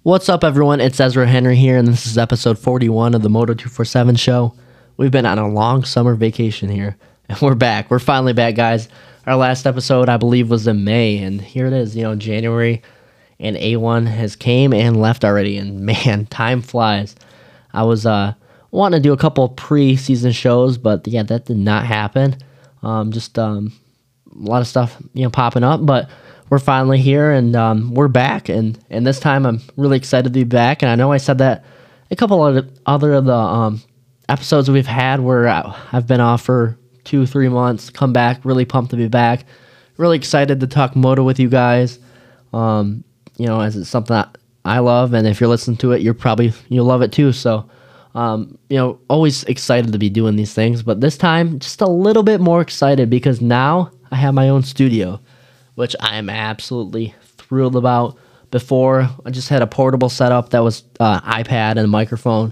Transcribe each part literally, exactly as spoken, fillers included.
What's up, everyone? It's Ezra Henry here, and this is episode forty-one of the Moto two forty-seven show. We've been on a long summer vacation here, and we're back. We're finally back, guys. Our last episode, I believe, was in May, and here it is, you know, January, and A one has came and left already, and man, time flies. I was uh, wanting to do a couple pre-season shows, but yeah, that did not happen. Um, just um, a lot of stuff, you know, popping up, but we're finally here, and um, we're back, and, and this time I'm really excited to be back, and I know I said that a couple of other of the um, episodes we've had where I've been off for two, three months, come back, really pumped to be back, really excited to talk moto with you guys, um, you know, as it's something that I love, and if you're listening to it, you're probably, you'll love it too, so, um, you know, always excited to be doing these things, but this time, just a little bit more excited, because now I have my own studio, which I am absolutely thrilled about. Before, I just had a portable setup that was uh, iPad and a microphone,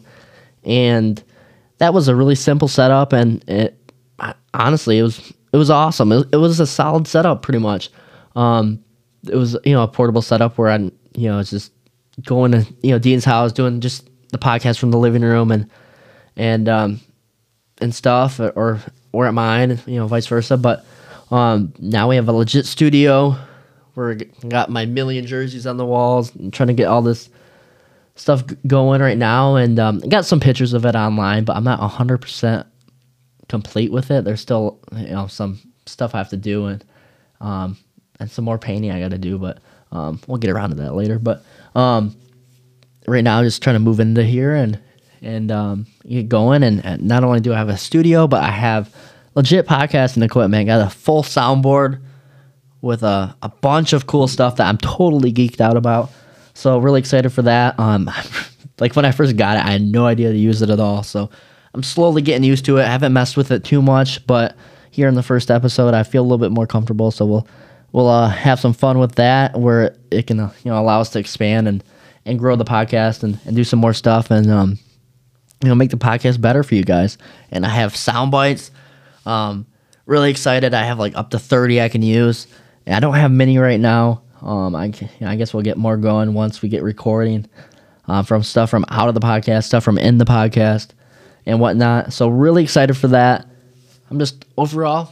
and that was a really simple setup, and it honestly, it was it was awesome. It, it was a solid setup, pretty much. Um, it was, you know, a portable setup where I, you know, it's just going to, you know, Dean's house, doing just the podcast from the living room and and um, and stuff, or or at mine, you know, vice versa, but. Um, now we have a legit studio. We're got my million jerseys on the walls. I'm trying to get all this stuff g- going right now, and um, I got some pictures of it online, but I'm not one hundred percent complete with it. There's still, you know, some stuff I have to do, and um, and some more painting I got to do, but um, we'll get around to that later. But um, right now, I'm just trying to move into here and and um, get going. And, and not only do I have a studio, but I have legit podcasting equipment. Got a full soundboard with a, a bunch of cool stuff that I'm totally geeked out about. So really excited for that. Um, like when I first got it, I had no idea to use it at all. So I'm slowly getting used to it. I haven't messed with it too much, but here in the first episode, I feel a little bit more comfortable. So we'll we'll uh, have some fun with that, where it can uh, you know allow us to expand and, and grow the podcast and, and do some more stuff and um you know make the podcast better for you guys. And I have sound bites. Um, really excited. I have like up to thirty I can use. I don't have many right now. Um, I, I guess we'll get more going once we get recording uh, from stuff from out of the podcast, stuff from in the podcast, and whatnot. So really excited for that. I'm just overall,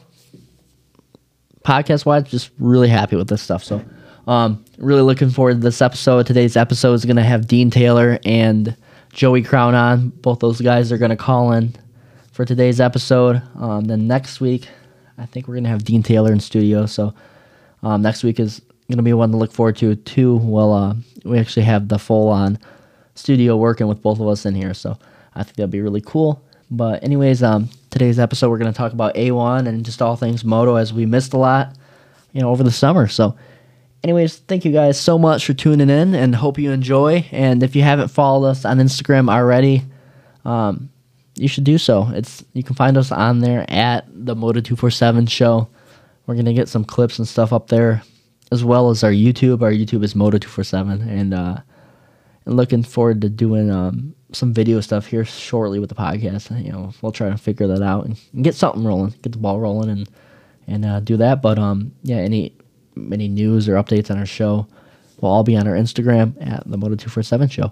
podcast-wise, just really happy with this stuff. So um, really looking forward to this episode. Today's episode is going to have Dean Taylor and Joey Crown on. Both those guys are going to call in for today's episode. Um, then next week, I think we're going to have Dean Taylor in studio. So um, next week is going to be one to look forward to, too. Well, uh, we actually have the full-on studio working with both of us in here. So I think that'll be really cool. But anyways, um, today's episode, we're going to talk about A one and just all things moto, as we missed a lot, you know, over the summer. So anyways, thank you guys so much for tuning in, and hope you enjoy. And if you haven't followed us on Instagram already, um, you should do so. It's you can find us on there at the Moto two forty-seven show. We're gonna get some clips and stuff up there, as well as our YouTube. Our YouTube is Moto two forty-seven, and uh, and looking forward to doing um, some video stuff here shortly with the podcast. You know, we'll try to figure that out and get something rolling, get the ball rolling, and and uh, do that. But um, yeah, any any news or updates on our show will all be on our Instagram at the Moto two forty-seven show.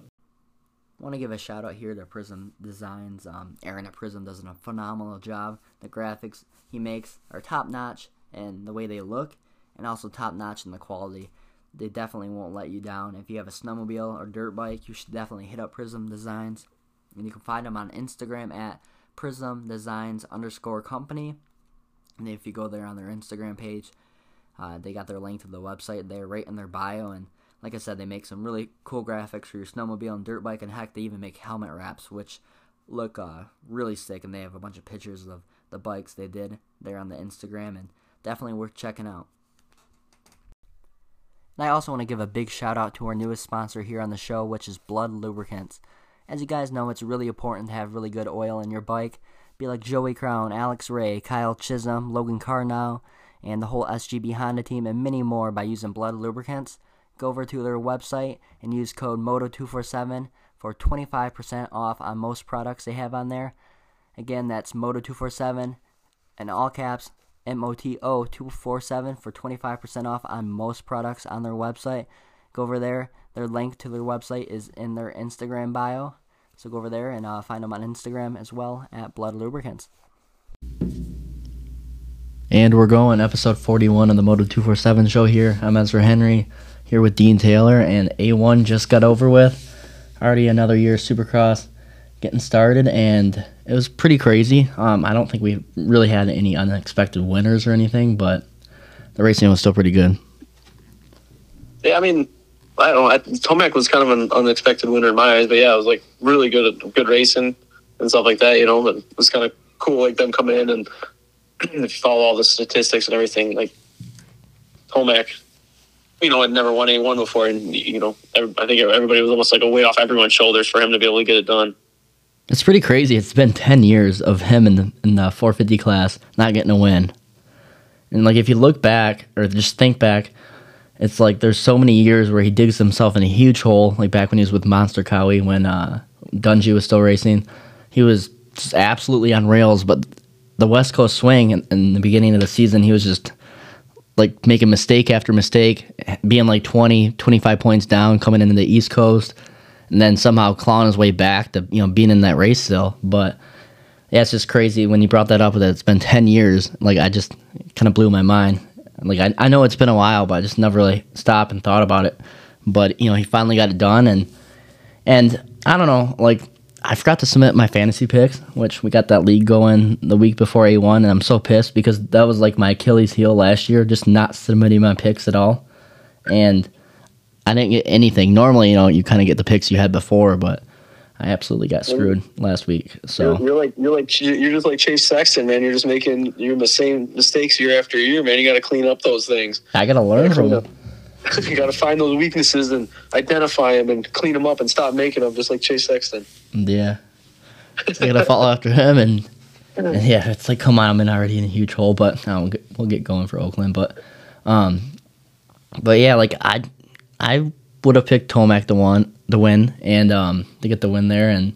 I want to give a shout out here to Prism Designs. Um, Aaron at Prism does a phenomenal job. The graphics he makes are top notch, and the way they look, and also top notch in the quality. They definitely won't let you down. If you have a snowmobile or dirt bike, you should definitely hit up Prism Designs. And you can find them on Instagram at Prism Designs underscore company. And if you go there on their Instagram page, uh, they got their link to the website there right in their bio. And like I said, they make some really cool graphics for your snowmobile and dirt bike, and heck, they even make helmet wraps, which look uh, really sick, and they have a bunch of pictures of the bikes they did there on the Instagram, and definitely worth checking out. And I also want to give a big shout out to our newest sponsor here on the show, which is Blud Lubricants. As you guys know, it's really important to have really good oil in your bike. Be like Joey Crown, Alex Ray, Kyle Chisholm, Logan Carnow, and the whole S G B Honda team, and many more by using Blud Lubricants. Go over to their website and use code Moto two forty-seven for twenty-five percent off on most products they have on there. Again, that's Moto two forty-seven, in all caps, M O T O two forty-seven for twenty-five percent off on most products on their website. Go over there. Their link to their website is in their Instagram bio. So go over there and uh, find them on Instagram as well at Blood Lubricants. And we're going episode forty-one of the Moto two forty-seven show here. I'm Ezra Henry here with Dean Taylor, and A one just got over with. Already another year of Supercross getting started, and it was pretty crazy. Um, I don't think we really had any unexpected winners or anything, but the racing was still pretty good. Yeah, I mean, I don't know. Tomac was kind of an unexpected winner in my eyes, but yeah, it was like really good, good racing and stuff like that. You know, but it was kind of cool, like them coming in and if you follow all the statistics and everything, like Tomac, you know, had never won A one before, and you know, every, I think everybody was almost like a weight off everyone's shoulders for him to be able to get it done. It's pretty crazy. It's been ten years of him in the, in the four fifty class not getting a win. And, like, if you look back or just think back, it's like there's so many years where he digs himself in a huge hole, like back when he was with Monster Cowie when uh, Dungey was still racing. He was just absolutely on rails, but the West Coast swing in, in the beginning of the season, he was just, like, making mistake after mistake, being like twenty, twenty-five points down, coming into the East Coast, and then somehow clawing his way back to, you know, being in that race still. But yeah, it's just crazy when you brought that up that it's been ten years. Like, I just kind of blew my mind. Like, I, I know it's been a while, but I just never really stopped and thought about it. But, you know, he finally got it done, and and I don't know, like, I forgot to submit my fantasy picks, which we got that league going the week before A one, and I'm so pissed because that was like my Achilles heel last year, just not submitting my picks at all. And I didn't get anything. Normally, you know, you kind of get the picks you had before, but I absolutely got screwed last week. So you're, you're like you're like you're just like Chase Sexton, man. You're just making you're the same mistakes year after year, man. You got to clean up those things. I got to learn from them. You got to find those weaknesses and identify them and clean them up and stop making them, just like Chase Sexton. Yeah, I got to follow after him, and, and yeah, it's like, come on, I'm in already in a huge hole, but no, we'll, get, we'll get going for Oakland. But, um, but yeah, like I, I would have picked Tomac to one, to win, and um, to get the win there, and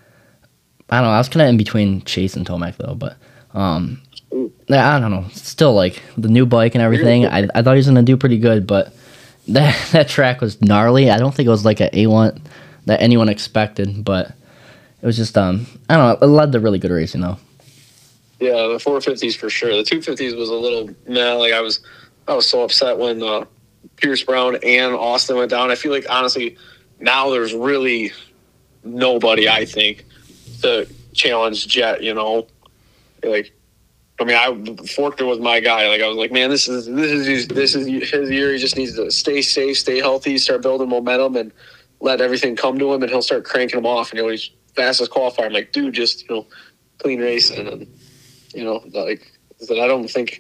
I don't know, I was kind of in between Chase and Tomac though, but um, I don't know, still like the new bike and everything, I I thought he was gonna do pretty good, but that that track was gnarly. I don't think it was like a A one that anyone expected, but it was just um I don't know, it led to really good racing though. Yeah, the four fifties for sure. The two fifties was a little man. Like I was, I was so upset when uh, Pierce Brown and Austin went down. I feel like honestly, now there's really nobody I think to challenge Jet. You know, like I mean, I Forkner was my guy. Like I was like, man, this is this is this is his year. He just needs to stay safe, stay healthy, start building momentum, and let everything come to him, and he'll start cranking them off. And you know, he's fastest qualifier. I'm like, dude, just you know, clean race, and then, you know, like that. I don't think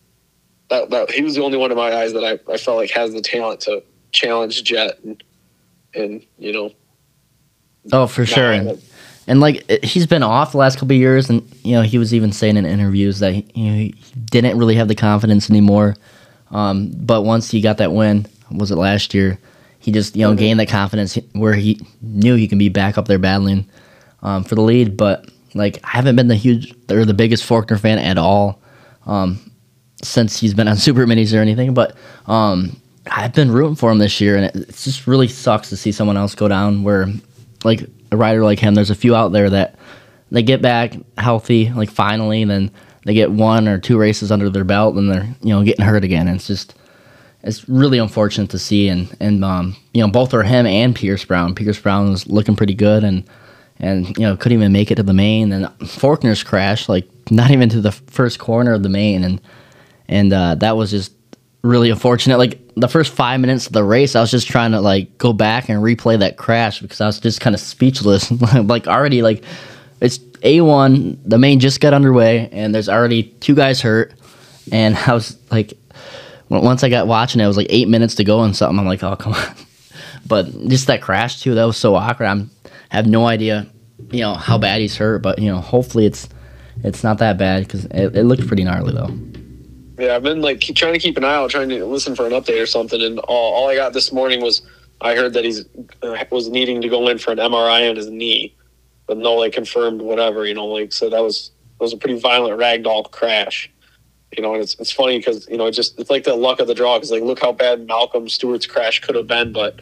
that that he was the only one in my eyes that I, I felt like has the talent to challenge Jet, and and you know. Oh, for sure. And, and like he's been off the last couple of years, and you know he was even saying in interviews that he, you know, he didn't really have the confidence anymore. Um, but once he got that win, was it last year? He just you know mm-hmm. gained that confidence where he knew he can be back up there battling um, for the lead. But like I haven't been the huge or the biggest Forkner fan at all um, since he's been on Super Minis or anything. But um, I've been rooting for him this year, and it, it just really sucks to see someone else go down where. Like a rider like him, there's a few out there that they get back healthy, like finally, and then they get one or two races under their belt, and they're you know getting hurt again. And it's just it's really unfortunate to see, and and um you know both are him and Pierce Brown. Pierce Brown was looking pretty good, and and you know couldn't even make it to the main. And Forkner's crashed, like not even to the first corner of the main, and and uh, that was just really unfortunate. Like the first five minutes of the race, I was just trying to like go back and replay that crash because I was just kind of speechless. Like already, like it's A one, the main just got underway, and there's already two guys hurt. And I was like, once I got watching it, it was like eight minutes to go and something. I'm like, oh come on. But just that crash too, that was so awkward. I'm I have no idea, you know, how bad he's hurt, but you know, hopefully it's it's not that bad because it, it looked pretty gnarly though. Yeah, I've been like keep, trying to keep an eye out, trying to listen for an update or something, and all, all I got this morning was I heard that he's uh, was needing to go in for an M R I on his knee, but no like confirmed whatever, you know, like so that was that was a pretty violent ragdoll crash, you know, and it's it's funny because you know it just it's like the luck of the draw because like look how bad Malcolm Stewart's crash could have been, but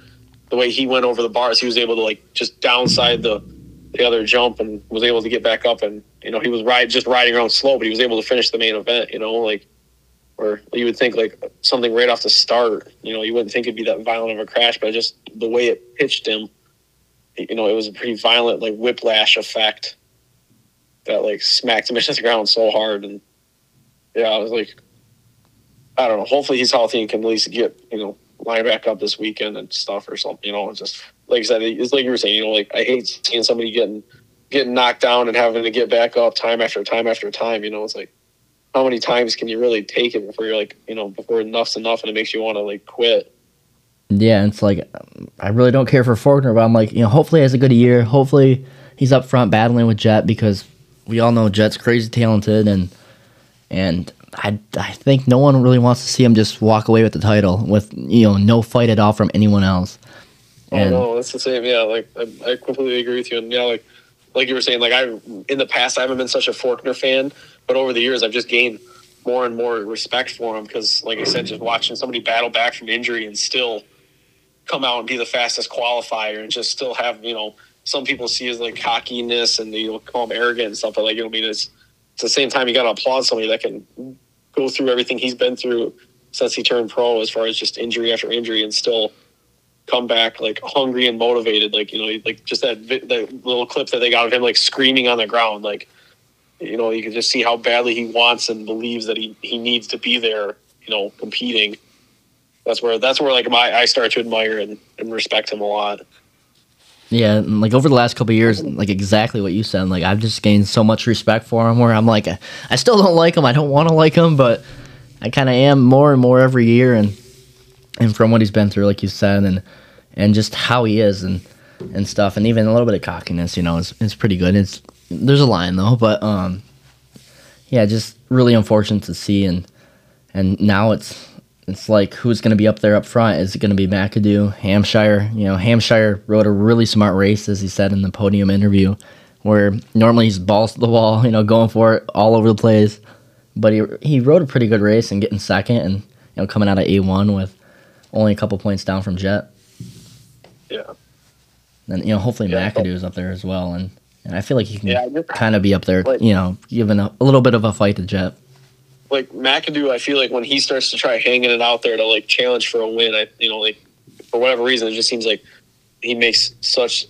the way he went over the bars, he was able to like just downside the the other jump and was able to get back up. And you know, he was ride just riding around slow, but he was able to finish the main event. You know, like or you would think like something right off the start. You know, you wouldn't think it'd be that violent of a crash, but just the way it pitched him, you know, it was a pretty violent like whiplash effect that like smacked him into the ground so hard. And yeah, I was like, I don't know. Hopefully he's healthy and can at least get, you know, line back up this weekend and stuff or something. You know, it's just like I said, it's like you were saying. You know, like I hate seeing somebody getting getting knocked down and having to get back up time after time after time. You know, it's like how many times can you really take it before you're like, you know, before enough's enough and it makes you want to like quit. Yeah, and it's like I really don't care for Forkner, but I'm like, you know, hopefully he has a good year. Hopefully he's up front battling with Jet because we all know Jet's crazy talented and and. I, I think no one really wants to see him just walk away with the title with, you know, no fight at all from anyone else. And, oh, no, that's the same. Yeah, like, I, I completely agree with you. And, yeah, like like you were saying, like, I in the past, I haven't been such a Forkner fan, but over the years, I've just gained more and more respect for him because, like I said, just watching somebody battle back from injury and still come out and be the fastest qualifier and just still have, you know, some people see as, like, cockiness and, you know, call him arrogant and stuff, but, like, you know, I mean, it's, at the same time, you got to applaud somebody that can go through everything he's been through since he turned pro as far as just injury after injury and still come back like hungry and motivated. Like, you know, like just that, that little clip that they got of him like screaming on the ground. Like, you know, you can just see how badly he wants and believes that he, he needs to be there, you know, competing. That's where, that's where like my, I start to admire and, and respect him a lot. Yeah, and like over the last couple of years, like exactly what you said, like I've just gained so much respect for him where I'm like, I still don't like him, I don't want to like him, but I kind of am more and more every year, and and from what he's been through, like you said, and and just how he is and and stuff, and even a little bit of cockiness, you know, is is pretty good. It's there's a line though, but um, yeah, just really unfortunate to see, and and now it's. It's like, who's going to be up there up front? Is it going to be McAdoo, Hampshire? You know, Hampshire rode a really smart race, as he said in the podium interview, where normally he's balls to the wall, you know, going for it all over the place. But he he rode a pretty good race and getting second and, you know, coming out of A one with only a couple points down from Jet. Yeah. And, you know, hopefully yeah, McAdoo's up there as well. And, and I feel like he can yeah, kind of be up there, like, you know, giving a, a little bit of a fight to Jet. Like McAdoo, I feel like when he starts to try hanging it out there to like challenge for a win, I you know like for whatever reason, it just seems like he makes such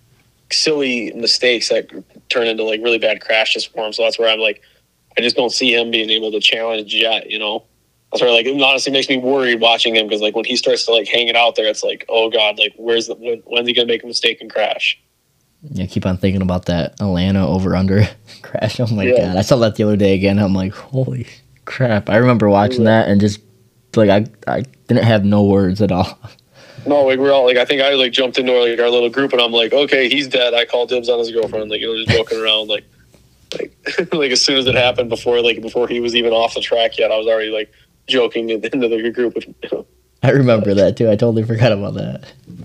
silly mistakes that turn into like really bad crashes for him. So that's where I'm like, I just don't see him being able to challenge Jet. You know, that's where like it honestly makes me worried watching him because like when he starts to like hang it out there, it's like, oh god, like where's the when, when's he gonna make a mistake and crash? Yeah, keep on thinking about that Atlanta over under crash. Oh my yeah. god, I saw that the other day again. I'm like, holy crap! I remember watching that and just like I I didn't have no words at all. No, like we're all like I think I like jumped into like our little group and I'm like, okay, he's dead. I called dibs on his girlfriend. Like you know, just joking around. Like like like as soon as it happened before like before he was even off the track yet, I was already like joking into the group. With, you know. I remember that too. I totally forgot about that.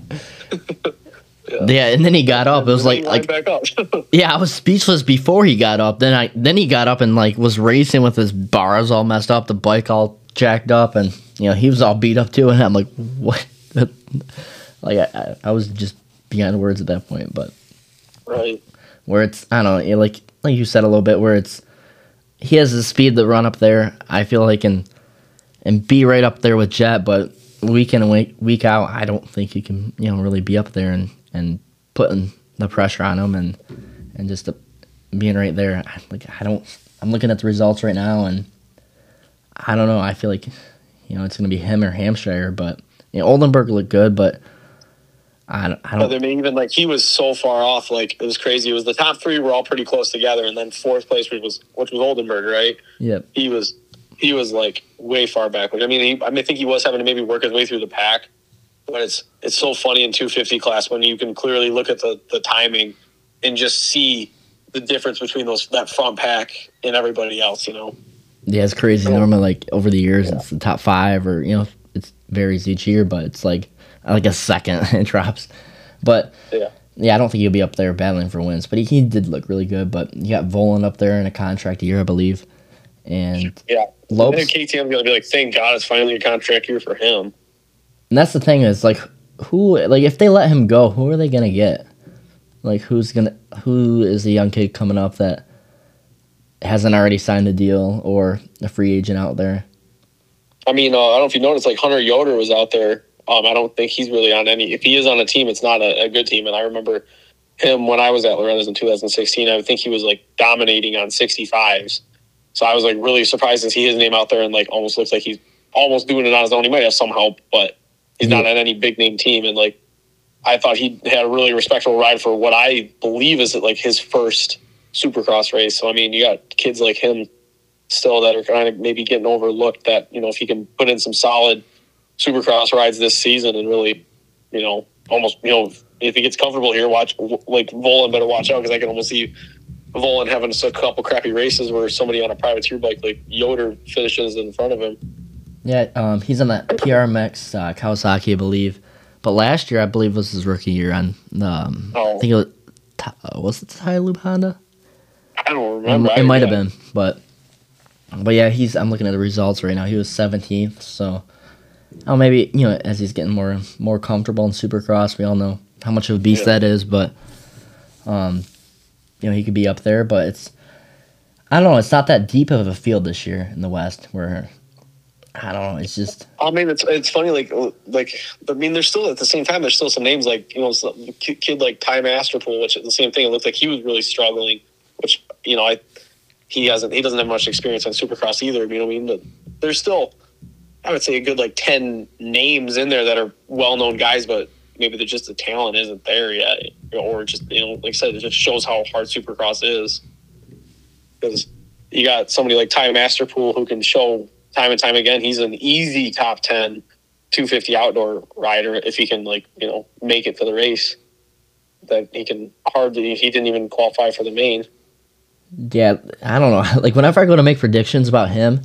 Yeah. yeah, and then he got up. It was like, like back up. yeah, I was speechless before he got up. Then I, then he got up and like was racing with his bars all messed up, the bike all jacked up, and you know he was all beat up too. And I'm like, what? like I, I was just beyond words at that point. But right, where it's I don't know, like like you said a little bit, where it's he has the speed to run up there. I feel like and and be right up there with Jet, but week in and week week out, I don't think he can you know really be up there and. and putting the pressure on him and and just uh, being right there. Like I don't, I'm looking at the results right now and I don't know. I feel like you know it's gonna be him or Hampshire, but you know Oldenburg looked good, but I don't. I don't. I mean, even like he was so far off. Like it was crazy. It was the top three were all pretty close together, and then fourth place which was which was Oldenburg, right? Yep. He was he was like way far back. Like, I mean, he, I mean, I think he was having to maybe work his way through the pack. But it's it's so funny in two fifty class when you can clearly look at the, the timing and just see the difference between those that front pack and everybody else, you know. Yeah, it's crazy. Normally, like over the years, yeah. It's the top five, or you know, it varies each year, but it's like like a second it drops. But yeah, yeah, I don't think he'll be up there battling for wins. But he, he did look really good. But you got Volan up there in a contract year, I believe, and yeah, Lopes. And K T M's gonna be like, thank God, it's finally a contract year for him. And that's the thing is, like, who like if they let him go, who are they gonna get? Like who's gonna who is the young kid coming up that hasn't already signed a deal or a free agent out there? I mean, uh, I don't know if you noticed, like Hunter Yoder was out there. Um, I don't think he's really on any. If he is on a team, it's not a, a good team. And I remember him when I was at Loretta's in two thousand sixteen. I think he was like dominating on sixty-fives. So I was like really surprised to see his name out there, and like almost looks like he's almost doing it on his own. He might have some help, but he's not on any big name team. And like I thought he had a really respectable ride for what I believe is like his first Supercross race. So I mean, you got kids like him still that are kind of maybe getting overlooked. That, you know, if he can put in some solid Supercross rides this season and really, you know, almost, you know, if he gets comfortable here, watch like Volan better watch out, because I can almost see Volan having a couple crappy races where somebody on a privateer bike like Yoder finishes in front of him. Yeah, um, he's on that P R M X uh, Kawasaki, I believe. But last year, I believe, was his rookie year on. Um, oh. I think it was. Uh, was it the Ty Lube Honda? I don't remember. It, it might have yeah. been, but but yeah, he's. I'm looking at the results right now. He was seventeenth, so oh, maybe, you know, as he's getting more more comfortable in Supercross, we all know how much of a beast yeah. that is. But um, you know, he could be up there, but it's. I don't know. It's not that deep of a field this year in the West, where I don't know. It's just. I mean, it's it's funny. Like like I mean, there's still at the same time. There's still some names like, you know, some kid, kid like Ty Masterpool, which is the same thing. It looked like he was really struggling. Which, you know, I he hasn't he doesn't have much experience on Supercross either. You know what I mean? But there's still, I would say, a good like ten names in there that are well known guys, but maybe they're just the talent isn't there yet, or just, you know, like I said, it just shows how hard Supercross is. Because you got somebody like Ty Masterpool who can show time and time again he's an easy top ten two fifty outdoor rider if he can, like, you know, make it to the race. That he can hardly, he didn't even qualify for the main. Yeah, I don't know. Like, whenever I go to make predictions about him,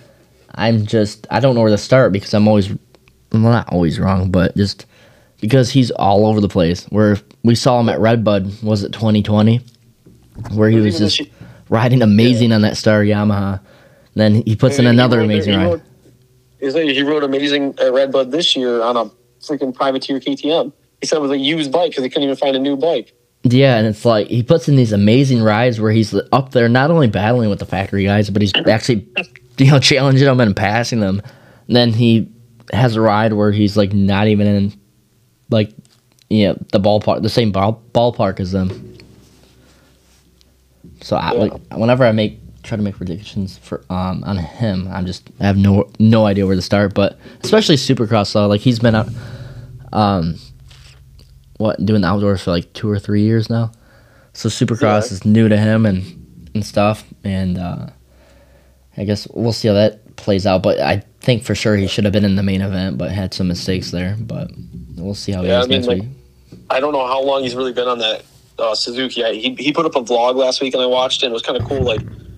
I'm just, I don't know where to start, because I'm always, well, not always wrong, but just because he's all over the place. Where we saw him at Redbud, was it twenty twenty? Where he was just riding amazing yeah. on that Star Yamaha. Then he puts in another rode, amazing he ride. Rode, he rode amazing at Redbud this year on a freaking privateer K T M. He said it was a used bike because he couldn't even find a new bike. Yeah, and it's like he puts in these amazing rides where he's up there not only battling with the factory guys, but he's actually, you know, challenging them and passing them. And then he has a ride where he's like not even in, like, you know, the ballpark, the same ball, ballpark as them. So I, yeah. like, whenever I make try to make predictions for um on him, I'm just I have no no idea where to start. But especially Supercross, though, like he's been out, um. what doing the outdoors for like two or three years now, so Supercross yeah. is new to him and and stuff, and uh, I guess we'll see how that plays out. But I think for sure he should have been in the main event, but had some mistakes there. But we'll see how yeah, he is I mean, next like, week. I don't know how long he's really been on that uh, Suzuki. I, he he put up a vlog last week and I watched it. And it was kind of cool. Like,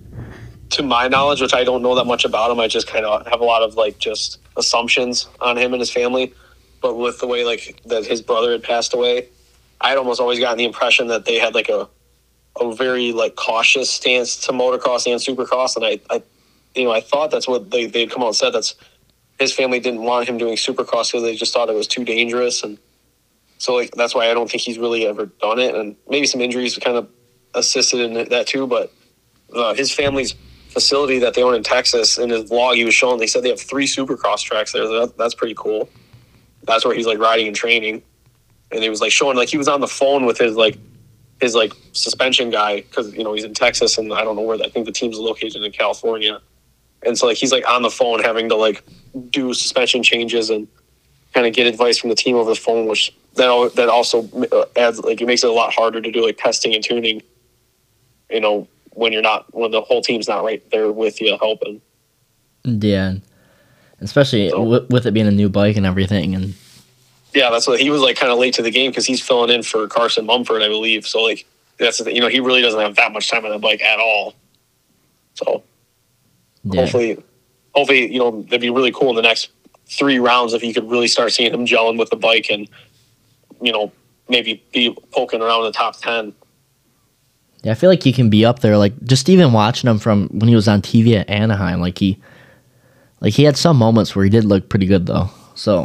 to my knowledge, which I don't know that much about him, I just kind of have a lot of like just assumptions on him and his family. But with the way like that his brother had passed away, I'd almost always gotten the impression that they had like a a very like cautious stance to motocross and Supercross, and I, I you know I thought that's what they they'd come out and said. That's his family didn't want him doing Supercross because they just thought it was too dangerous, and so like that's why I don't think he's really ever done it. And maybe some injuries kind of assisted in that too. But uh, his family's facility that they own in Texas, in his vlog he was showing, they said they have three Supercross tracks there. That, that's pretty cool. That's where he's like riding and training. And he was like showing, like he was on the phone with his like his like suspension guy, because, you know, he's in Texas and I don't know where, I think the team's located in California. And so like he's like on the phone having to like do suspension changes and kind of get advice from the team over the phone, which that that also adds, like, it makes it a lot harder to do like testing and tuning, you know, when you're not, when the whole team's not right there with you helping. Yeah, especially so, w- with it being a new bike and everything. And yeah, that's what he was like, kind of late to the game because he's filling in for Carson Mumford, I believe. So like that's the thing, you know, he really doesn't have that much time on the bike at all. So yeah. hopefully, hopefully, you know, it'd be really cool in the next three rounds if you could really start seeing him gelling with the bike and, you know, maybe be poking around in the top ten. Yeah, I feel like he can be up there. Like, just even watching him from when he was on T V at Anaheim, like he, like he had some moments where he did look pretty good though. So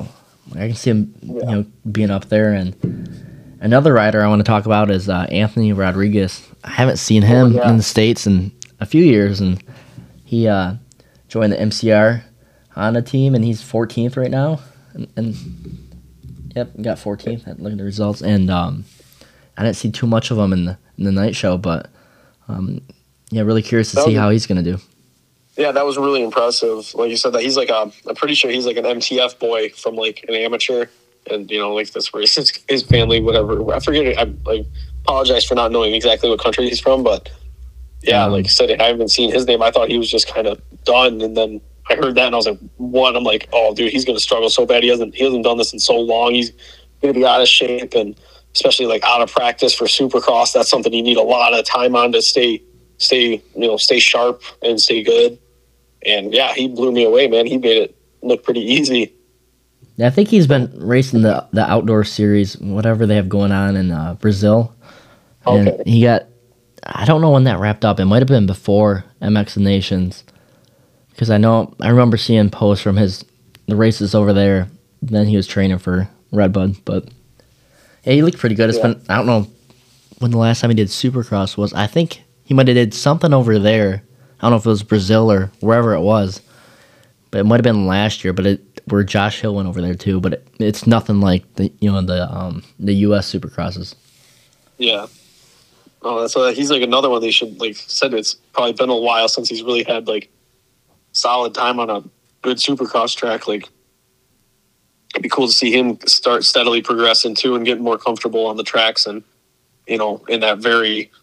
I can see him, yeah. you know, being up there. And another rider I want to talk about is uh, Anthony Rodriguez. I haven't seen him oh, yeah. in the States in a few years, and he uh, joined the M C R Honda team, and he's fourteenth right now. And, and yep, got fourteenth. Looking at the results, and um, I didn't see too much of him in the in the night show, but um, yeah, really curious to that see was, how he's gonna do. Yeah, that was really impressive. Like you said, that he's like a, I'm pretty sure he's like an M T F boy from like an amateur, and you know, like this where his his family, whatever. I forget. It, I like apologize for not knowing exactly what country he's from, but yeah, um, like you said, I haven't seen his name. I thought he was just kind of done, and then I heard that, and I was like, "What?" I'm like, "Oh, dude, he's gonna struggle so bad. He hasn't he hasn't done this in so long. He's gonna be out of shape, and especially like out of practice for Supercross. That's something you need a lot of time on to stay stay you know stay sharp and stay good." And yeah, he blew me away, man. He made it look pretty easy. Yeah, I think he's been racing the the outdoor series, whatever they have going on in uh, Brazil. And okay. he got, I don't know when that wrapped up. It might have been before M X Nations, because I know I remember seeing posts from his the races over there. Then he was training for Redbud, but yeah, he looked pretty good. It's yeah. been I don't know when the last time he did Supercross was. I think he might have did something over there. I don't know if it was Brazil or wherever it was, but it might have been last year. But it where Josh Hill went over there too. But it, it's nothing like the you know the um, the U S Supercrosses. Yeah. Oh, that's uh, he's like another one they should like said. It's probably been a while since he's really had like solid time on a good Supercross track. Like it'd be cool to see him start steadily progressing too and getting more comfortable on the tracks and you know in that very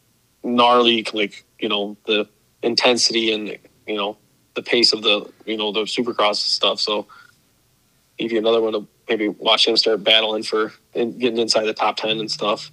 gnarly like you know the intensity and you know the pace of the you know the Supercross stuff. So maybe another one to maybe watch him start battling for and getting inside the top ten and stuff.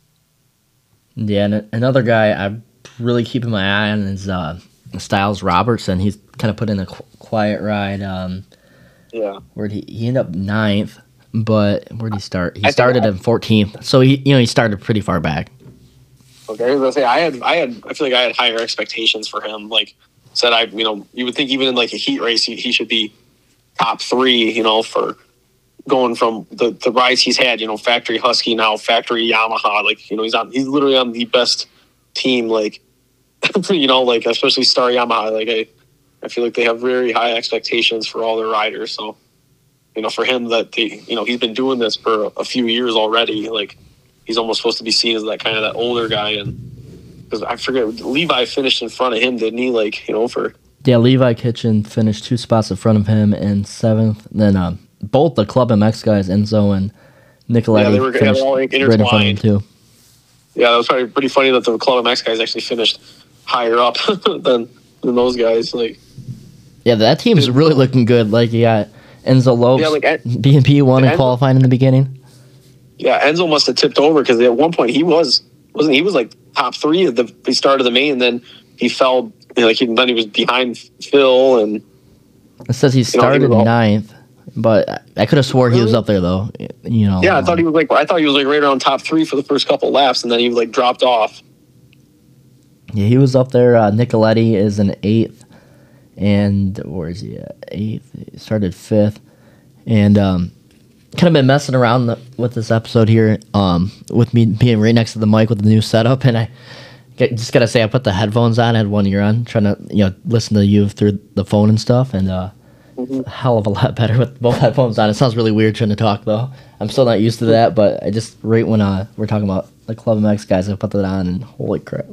Yeah, and another guy I'm really keeping my eye on is uh, Styles Robertson. He's kind of put in a qu- quiet ride. Um, yeah, where he he ended up ninth, but where did he start? He I started in fourteenth, so he you know he started pretty far back. Okay, I was gonna say I had I had I feel like I had higher expectations for him. Like said, I you know you would think even in like a heat race he, he should be top three. You know for going from the, the rides he's had, you know, factory Husky, now factory Yamaha, like, you know, he's on, he's literally on the best team, like, you know, like, especially Star Yamaha, like, I, I feel like they have very high expectations for all their riders, so, you know, for him that they, you know, he's been doing this for a few years already, like, he's almost supposed to be seen as that kind of that older guy, and, because I forget, Levi finished in front of him, didn't he, like, you know, for... Yeah, Levi Kitchen finished two spots in front of him in seventh, then, um, both the Club M X guys, Enzo and Nicoletti, yeah, they were finished all right in front of him too. Yeah, that was probably pretty funny that the Club M X guys actually finished higher up than than those guys. Like, yeah, that team's really looking good. Like you got Enzo Lopes, yeah, like B and P won in qualifying in the beginning. Yeah, Enzo must have tipped over because at one point he was wasn't he was like top three at the, the start of the main, and then he fell. You know, like he, then he was behind Phil, and it says he started you know, he all, ninth. But I could have swore really? he was up there though, you know. Yeah, I thought he was like I thought he was like right around top three for the first couple laps, and then he like dropped off. Yeah, he was up there. Uh, Nicoletti is an eighth, and where is he at? Eighth. He started fifth, and um, kind of been messing around the, with this episode here, um, with me being right next to the mic with the new setup, and I get, just gotta say I put the headphones on. I had one ear on, trying to you know listen to you through the phone and stuff, and. uh Mm-hmm. A hell of a lot better with both headphones on. It sounds really weird trying to talk though. I'm still not used to that, but I just right when uh, we're talking about the Club M X guys, I put that on and holy crap,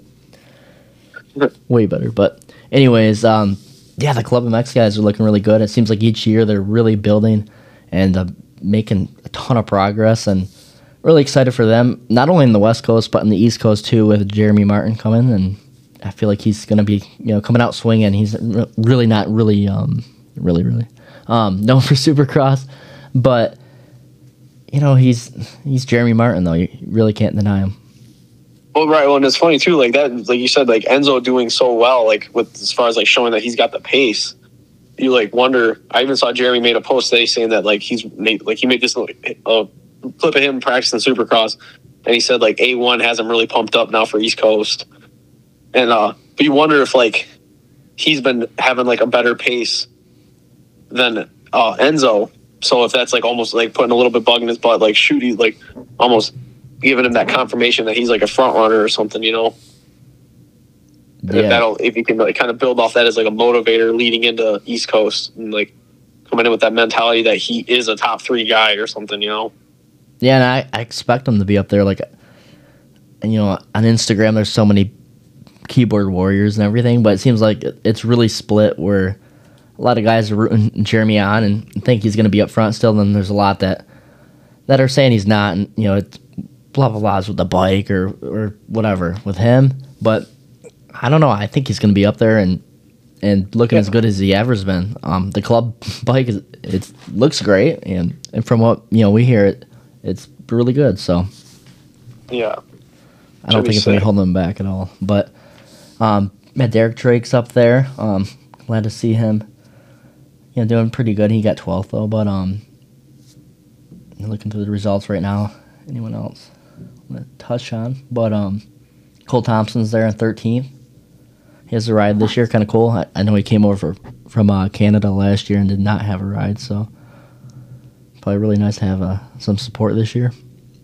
way better. But anyways, um, yeah, the Club M X guys are looking really good. It seems like each year they're really building and uh, making a ton of progress, and really excited for them. Not only in the West Coast but in the East Coast too, with Jeremy Martin coming, and I feel like he's gonna be you know coming out swinging. He's re- really not really. Um, really really um known for Supercross, but you know he's he's Jeremy Martin though. You really can't deny him. Well, right. Well, and it's funny too, like that, like you said, like Enzo doing so well, like with as far as like showing that he's got the pace. You like wonder. I even saw Jeremy made a post today saying that like he's made like he made this like, uh, clip of him practicing Supercross, and he said like A one has him really pumped up now for East Coast, and uh, but you wonder if like he's been having like a better pace than uh, Enzo, So if that's like almost like putting a little bit bug in his butt, like shoot, he's like almost giving him that confirmation that he's like a front runner or something, you know. And Yeah. if that'll if you can like kind of build off that as like a motivator leading into East Coast and like coming in with that mentality that he is a top three guy or something, you know. Yeah, and I, I expect him to be up there. Like, and, you know, on Instagram, there's so many keyboard warriors and everything, but it seems like it's really split where a lot of guys are rooting Jeremy on and think he's going to be up front still. And then there's a lot that that are saying he's not, and you know, it's blah blah blahs with the bike or or whatever with him. But I don't know. I think he's going to be up there and and looking Yeah. as good as he ever's been. Um, the club bike is it looks great, and and from what you know we hear, it it's really good. So Yeah. I don't Should be think it's going to sick. be holding him back at all. But um, yeah, Derek Drake's up there. Um, glad to see him. You know, doing pretty good. He got twelfth though. But um, looking through the results right now. Anyone else I'm gonna touch on? But um, Cole Thompson's there in thirteenth. He has a ride this year, kind of cool. I, I know he came over from uh, Canada last year and did not have a ride, so probably really nice to have uh, some support this year.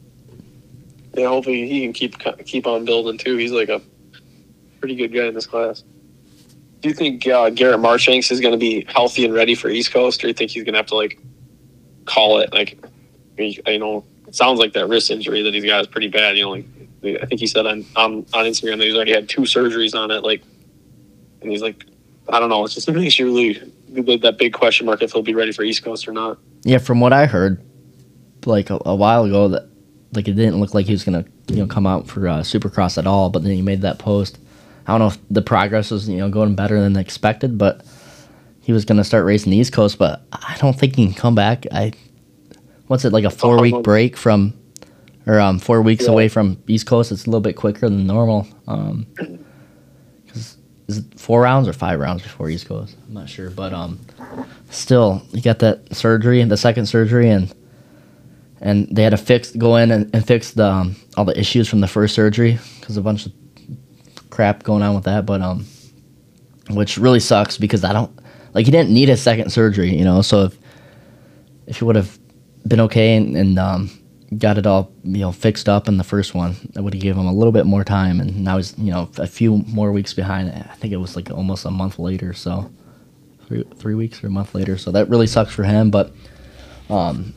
Yeah, hopefully he can keep keep on building too. He's like a pretty good guy in this class. Do you think uh, Garrett Marchanks is going to be healthy and ready for East Coast, or do you think he's going to have to like call it? Like, you know, it sounds like that wrist injury that he's got is pretty bad. You know, like I think he said on on, on Instagram that he's already had two surgeries on it. Like, and he's like, I don't know. It's just it makes you really that big question mark if he'll be ready for East Coast or not. Yeah, from what I heard, like a, a while ago, that like it didn't look like he was gonna you know come out for uh, Supercross at all. But then he made that post. I don't know if the progress was you know going better than expected, but he was gonna start racing the East Coast. But I don't think he can come back. I what's it like a four week break from, or um four weeks Yeah. away from East Coast? It's a little bit quicker than normal. Um, because is it four rounds or five rounds before East Coast? I'm not sure, but um, still he got that surgery, the second surgery, and. And they had to fix, go in and, and fix the um, all the issues from the first surgery because a bunch of crap going on with that. But um, which really sucks because I don't like he didn't need a second surgery, you know. So if if he would have been okay and, and um, got it all you know fixed up in the first one, that would have given him a little bit more time. And now he's you know a few more weeks behind. I think it was like almost a month later, so three three weeks or a month later. So that really sucks for him. But um.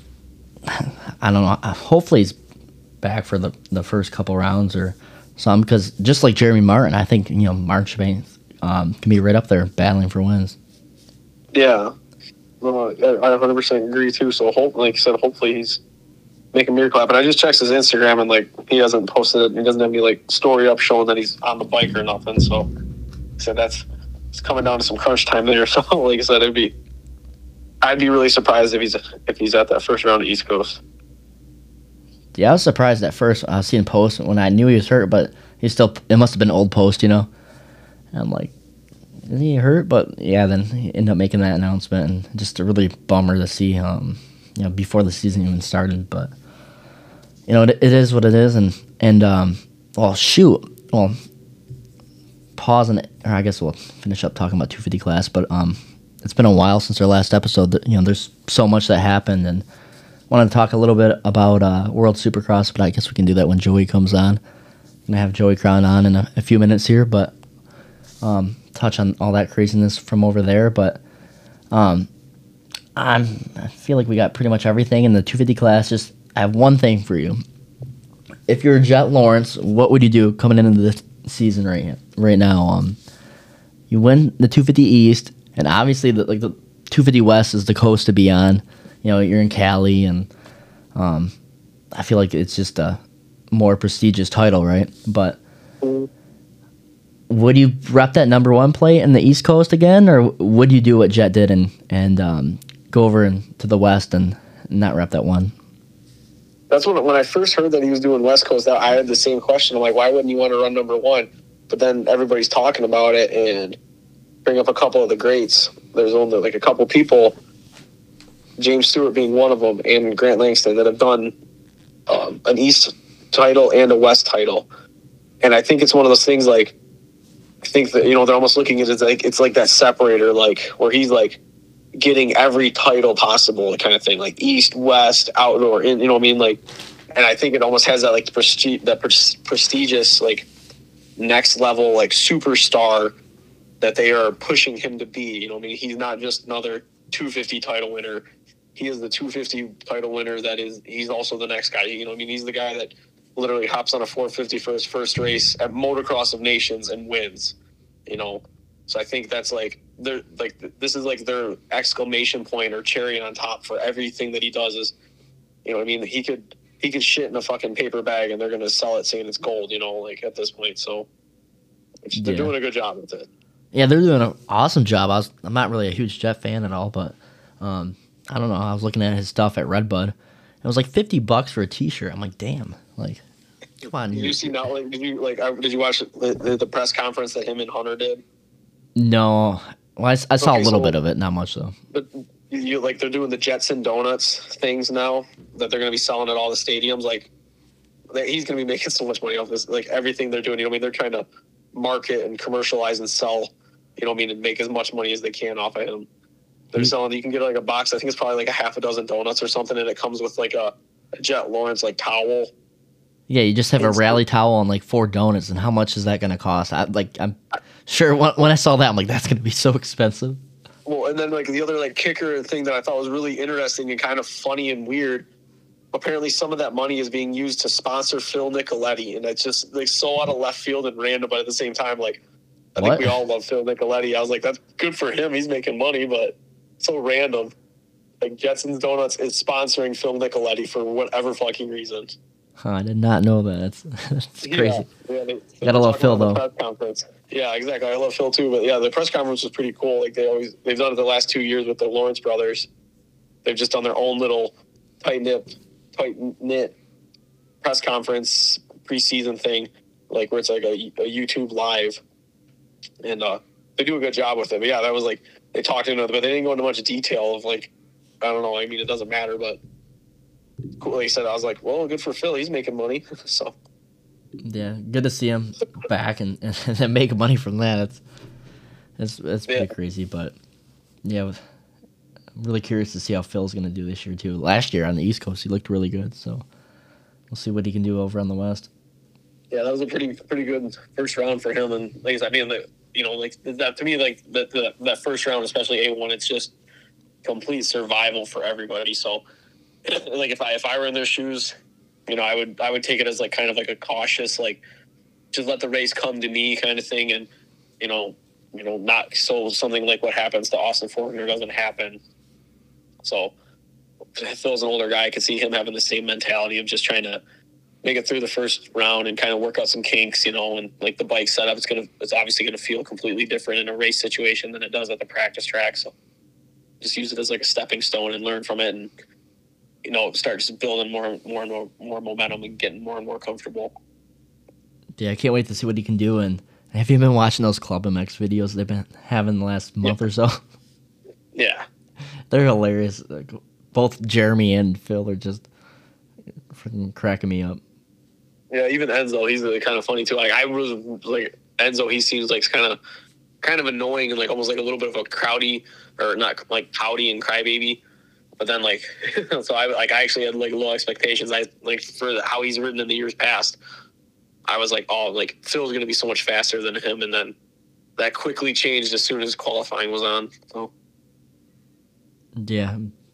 I don't know. Hopefully he's back for the, the first couple rounds or something because just like Jeremy Martin, I think you know Marchbank um, can be right up there battling for wins. Yeah, no, I I one hundred percent agree too. So hope, like you said, hopefully he's making a miracle happen. I just checked his Instagram and like he hasn't posted it. He doesn't have any like story up showing that he's on the bike or nothing. So I said that's it's coming down to some crunch time there. So like I said, it'd be. I'd be really surprised if he's if he's at that first round of East Coast. Yeah, I was surprised at first. I was seeing posts when I knew he was hurt, but he still it must have been an old post, you know. And I'm like, is he hurt? But yeah, then he ended up making that announcement, and just a really bummer to see, um, you know, before the season even started. But you know, it, it is what it is, and and um, well, shoot, well, pause and or I guess we'll finish up talking about two fifty class, but um. It's been a while since our last episode. You know, there's so much that happened, and wanted to talk a little bit about uh, World Supercross, but I guess we can do that when Joey comes on. I'm gonna have Joey Crown on in a, a few minutes here, but um, touch on all that craziness from over there. But um, I'm I feel like we got pretty much everything in the two fifty class. Just I have one thing for you. If you're Jet Lawrence, what would you do coming into this season right right now? Um, you win the two fifty East. And obviously, the, like the two fifty West is the coast to be on. You know, you're in Cali, and um, I feel like it's just a more prestigious title, right? But would you rep that number one plate in the East Coast again, or would you do what Jet did and and um, go over and, to the West and not rep that one? That's when when I first heard that he was doing West Coast. That I had the same question. I'm like, why wouldn't you want to run number one? But then everybody's talking about it and. Bring up a couple of the greats. There's only like a couple people, James Stewart being one of them, and Grant Langston, that have done um, an East title and a West title. And I think it's one of those things like, I think that, you know, they're almost looking at it as like, it's like that separator, like where he's like, getting every title possible, kind of thing, like East, West, outdoor, and you know what I mean, like. And I think it almost has that like prestige, that pres- prestigious like next level like superstar that they are pushing him to be. You know, what I mean, he's not just another two fifty title winner. He is the two fifty title winner. That is, he's also the next guy. You know, what I mean, he's the guy that literally hops on a four fifty for his first race at Motocross of Nations and wins. You know, so I think that's like they're like this is like their exclamation point or cherry on top for everything that he does. Is, you know, what I mean, he could. He could shit in a fucking paper bag and they're going to sell it saying it's gold, you know, like at this point. So they're Yeah. doing a good job with it. Yeah, they're doing an awesome job. I was, I'm not really a huge Jeff fan at all, but um, I don't know. I was looking at his stuff at Redbud. It was like fifty bucks for a T-shirt. I'm like, damn. Like, come on. Did you see now? Like, did you like? I- Did you watch the, the, the press conference that him and Hunter did? No. Well, I, s- I saw Okay, a little so- bit of it, not much though. But you like they're doing the Jetson Donuts things now that they're going to be selling at all the stadiums. Like they- he's going to be making so much money off this. Like everything they're doing, you know, what I mean, they're trying to market and commercialize and sell. You know, what I mean, and make as much money as they can off of him. They're Mm. selling. You can get like a box. I think it's probably like a half a dozen donuts or something, and it comes with like a, a Jet Lawrence like towel. Yeah, you just have a It's- rally towel and like four donuts, and how much is that going to cost? I, like, I'm sure when, when I saw that, I'm like, that's going to be so expensive. Well, and then like the other like kicker thing that I thought was really interesting and kind of funny and weird. Apparently, some of that money is being used to sponsor Phil Nicoletti, and it's just like so out of left field and random. But at the same time, like I What? think we all love Phil Nicoletti. I was like, that's good for him. He's making money, but so random. Like Jetson's Donuts is sponsoring Phil Nicoletti for whatever fucking reason. Huh, I did not know that. That's, that's crazy. Yeah, yeah, they, Gotta love talk Phil, about the though. press conference. Yeah, exactly. I love Phil too, but yeah, the press conference was pretty cool. Like they always, they've done it the last two years with the Lawrence brothers. They've just done their own little tight knit, tight knit press conference preseason thing, like where it's like a, a YouTube live, and uh, they do a good job with it. But yeah, that was like they talked into it, but they didn't go into much detail of like, I don't know. I mean, it doesn't matter, but cool. Like I said, I was like, well, good for Phil. He's making money, so. Yeah, good to see him back and, and, and make money from that. It's it's, it's pretty Yeah. crazy, but yeah, with- I'm really curious to see how Phil's going to do this year too. Last year on the East Coast, he looked really good, so we'll see what he can do over on the West. Yeah, that was a pretty pretty good first round for him. And like I said, I mean, the, you know, like that to me, like that that that first round, especially A one, it's just complete survival for everybody. So, like if I if I were in their shoes, you know, I would I would take it as like kind of like a cautious, like just let the race come to me kind of thing, and you know, you know, not so something like what happens to Austin Forkner doesn't happen. So, Phil's an older guy. I could see him having the same mentality of just trying to make it through the first round and kind of work out some kinks, you know, and like the bike setup, it's gonna it's obviously gonna feel completely different in a race situation than it does at the practice track. So just use it as like a stepping stone and learn from it, and you know, start just building more more and more, more momentum and getting more and more comfortable. Yeah, I can't wait to see what he can do. And have you been watching those Club M X videos they've been having the last month Yeah. or so? Yeah. They're hilarious. Like, both Jeremy and Phil are just freaking cracking me up. Yeah, even Enzo, he's really kind of funny too. Like I was like Enzo, he seems like kind of kind of annoying and like almost like a little bit of a crowdy or not like pouty and crybaby. But then like so I like I actually had like low expectations. I like for the, how he's ridden in the years past. I was like, oh, like Phil's gonna be so much faster than him, and then that quickly changed as soon as qualifying was on. So Yeah.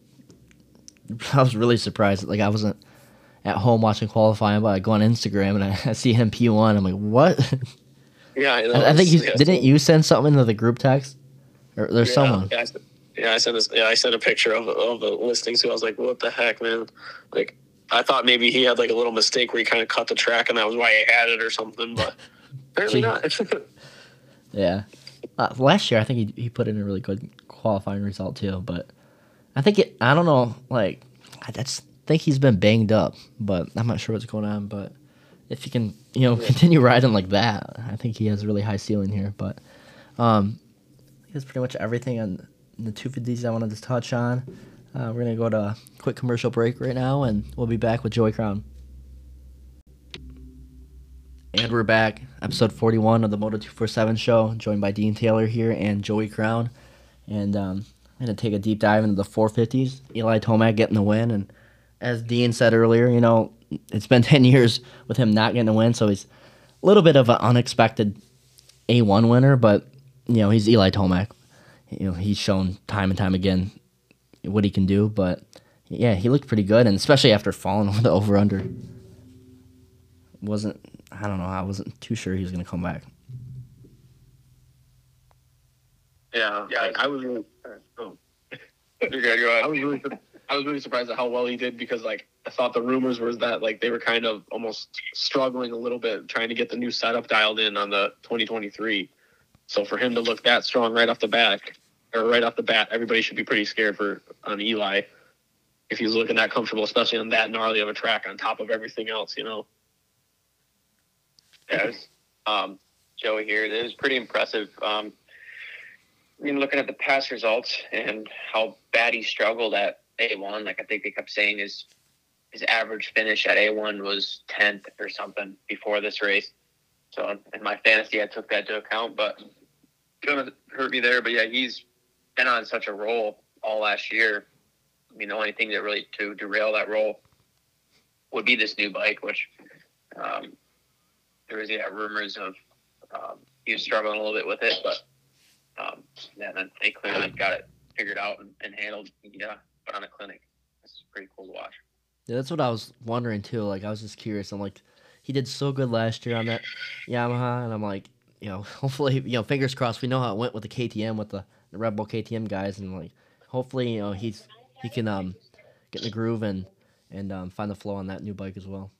I was really surprised. Like, I wasn't at home watching qualifying, but I go on Instagram and I, I see him P one. I'm like, what? yeah, I, know, I, I think you yeah, didn't you send something into the group text? Or there's yeah, someone. Yeah, I, sent- yeah, I sent this. Yeah, I sent a picture of of the listing too. I was like, what the heck, man? Like, I thought maybe he had like a little mistake where he kind of cut the track, and that was why he had it or something. But apparently Gee. not. Yeah. Uh, last year, I think he he put in a really good qualifying result too. But I think it. I don't know. Like, I just think he's been banged up, but I'm not sure what's going on. But if he can, you know, continue riding like that, I think he has a really high ceiling here. But um, I think that's pretty much everything on the two fifties I wanted to touch on. Uh, we're gonna go to a quick commercial break right now, and we'll be back with Joey Crown. And we're back, episode forty-one of the Moto two forty-seven show, joined by Dean Taylor here and Joey Crown. And um, going to take a deep dive into the four fifties. Eli Tomac getting the win, and as Dean said earlier, you know, it's been ten years with him not getting a win, so he's a little bit of an unexpected A one winner, but, you know, he's Eli Tomac. You know, he's shown time and time again what he can do, but, yeah, he looked pretty good, and especially after falling over the over-under. Wasn't, I don't know, I wasn't too sure he was going to come back. Yeah, yeah, I, I was really. Oh. You're good. Go ahead. I was really, I was really surprised at how well he did because, like, I thought the rumors was that like they were kind of almost struggling a little bit trying to get the new setup dialed in on the twenty twenty-three. So for him to look that strong right off the bat, or right off the bat, everybody should be pretty scared for on Eli if he's looking that comfortable, especially on that gnarly of a track on top of everything else, you know. Yeah, um, Joey here. It was pretty impressive. Um, I mean, looking at the past results and how bad he struggled at A one, like I think they kept saying his his average finish at A one was tenth or something before this race. So in my fantasy, I took that into account, but it gonna hurt me there. But yeah, he's been on such a roll all last year. I mean, the only thing that really to derail that roll would be this new bike, which um, there was yeah rumors of um, he was struggling a little bit with it, but. Um, yeah, then they clearly got it figured out and, and handled. Yeah, but on a clinic, it's pretty cool to watch. Yeah, that's what I was wondering too. Like, I was just curious. I'm like, he did so good last year on that Yamaha, and I'm like, you know, hopefully, you know, fingers crossed. We know how it went with the K T M with the, the Red Bull K T M guys, and like, hopefully, you know, he's he can um get in the groove and and um, find the flow on that new bike as well.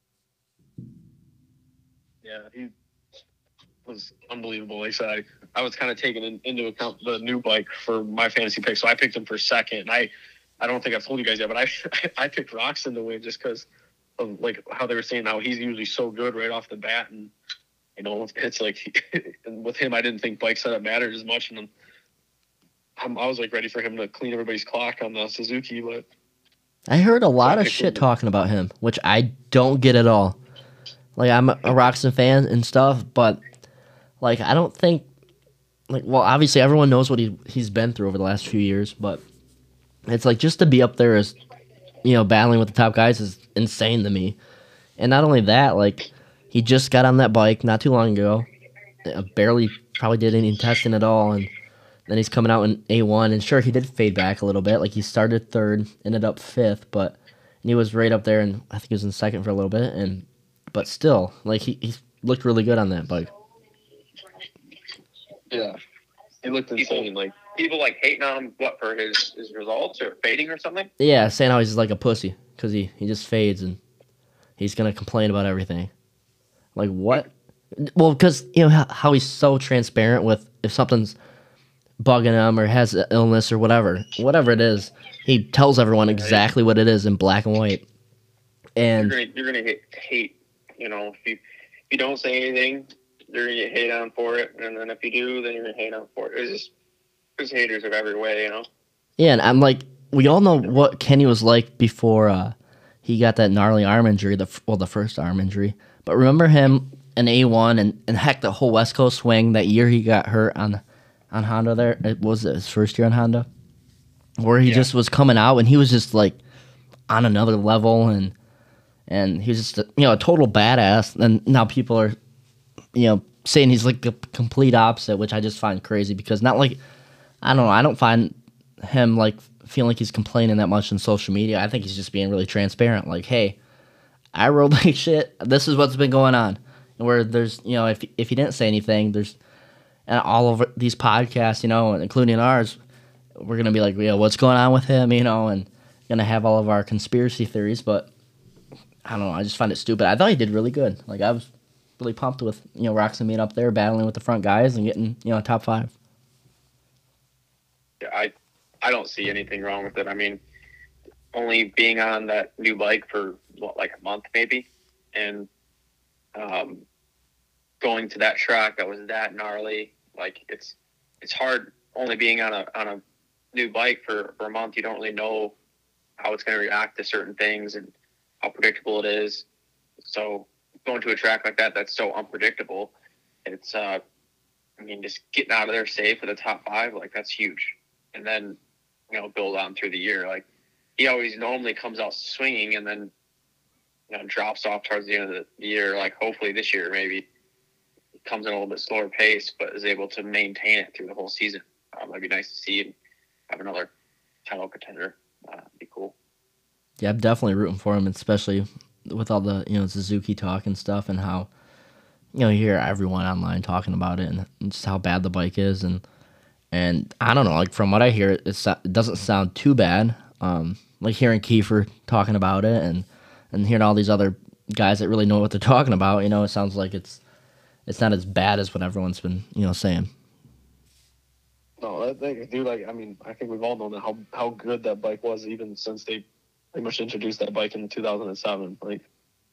Yeah, he was unbelievable. Like I said, I, I was kind of taking in, into account the new bike for my fantasy pick, so I picked him for second. And I, I don't think I've told you guys yet, but I, I picked Roczen to win just because of like how they were saying how he's usually so good right off the bat, and you know it's like he, with him, I didn't think bike setup mattered as much, and I'm, I was like ready for him to clean everybody's clock on the Suzuki, but I heard a lot of shit talking about him, which I don't get at all. Like, I'm a Roczen fan and stuff, but like, I don't think, like, well, obviously everyone knows what he, he's been through over the last few years, but it's like just to be up there as, you know, battling with the top guys is insane to me. And not only that, like, he just got on that bike not too long ago, uh, barely probably did any testing at all, and then he's coming out in A one, and sure, he did fade back a little bit. Like, he started third, ended up fifth, but and he was right up there, and I think he was in second for a little bit, and but still, like, he, he looked really good on that bike. yeah, it looked insane. People, like people like hating on him, what, for his, his results or fading or something? Yeah, saying how he's like a pussy because he, he just fades and he's gonna complain about everything. Like, what? Well, because you know how, how he's so transparent with if something's bugging him or has an illness or whatever, whatever it is, he tells everyone exactly what it is in black and white. And you're gonna, you're gonna hate, hate, you know, if you if you don't say anything, you're gonna get hate on for it, and then if you do, then you're gonna hate on for it. It's just there's haters of every way, you know. Yeah, and I'm like, we all know what Kenny was like before uh, he got that gnarly arm injury, the well, the first arm injury. But remember him in A one, and, and heck, the whole West Coast swing that year he got hurt on on Honda there. It was his first year on Honda, where he yeah. just was coming out, and he was just like on another level, and and he was just a, you know a total badass. And now people are you know saying he's like the complete opposite, which I just find crazy because not like I don't know, I don't find him like feeling like he's complaining that much on social media. I think he's just being really transparent. Like, hey, I rode like shit. This is what's been going on. And where there's, you know, if if he didn't say anything, there's and all over these podcasts, you know, including ours, we're gonna be like, yeah, what's going on with him, you know, and gonna have all of our conspiracy theories. But I don't know. I just find it stupid. I thought he did really good. Like, I was really pumped with you know Roczen being up there battling with the front guys and getting you know top five. Yeah, I I don't see anything wrong with it. I mean, only being on that new bike for what, like a month maybe, and um, going to that track that was that gnarly. Like it's it's hard only being on a on a new bike for, for a month. You don't really know how it's going to react to certain things and how predictable it is. So going to a track like that that's so unpredictable, it's uh, I mean, just getting out of there safe for the top five, like that's huge. and then, you know, build on through the year. Like, he always normally comes out swinging and then, you know, drops off towards the end of the year. Like, hopefully this year maybe comes in a little bit slower pace, but is able to maintain it through the whole season. Um, that'd be nice to see and have another title contender. Uh, be cool. Yeah, I'm definitely rooting for him, especially with all the, you know, Suzuki talk and stuff, and how, you know, you hear everyone online talking about it and just how bad the bike is, and and I don't know, like from what I hear, it, it's, it doesn't sound too bad. Um, like hearing Kiefer talking about it, and and hearing all these other guys that really know what they're talking about, you know, it sounds like it's it's not as bad as what everyone's been, you know, saying. No, that thing, dude. Like, I mean, I think we've all known that how how good that bike was, even since they pretty much introduced that bike in two thousand seven. Like,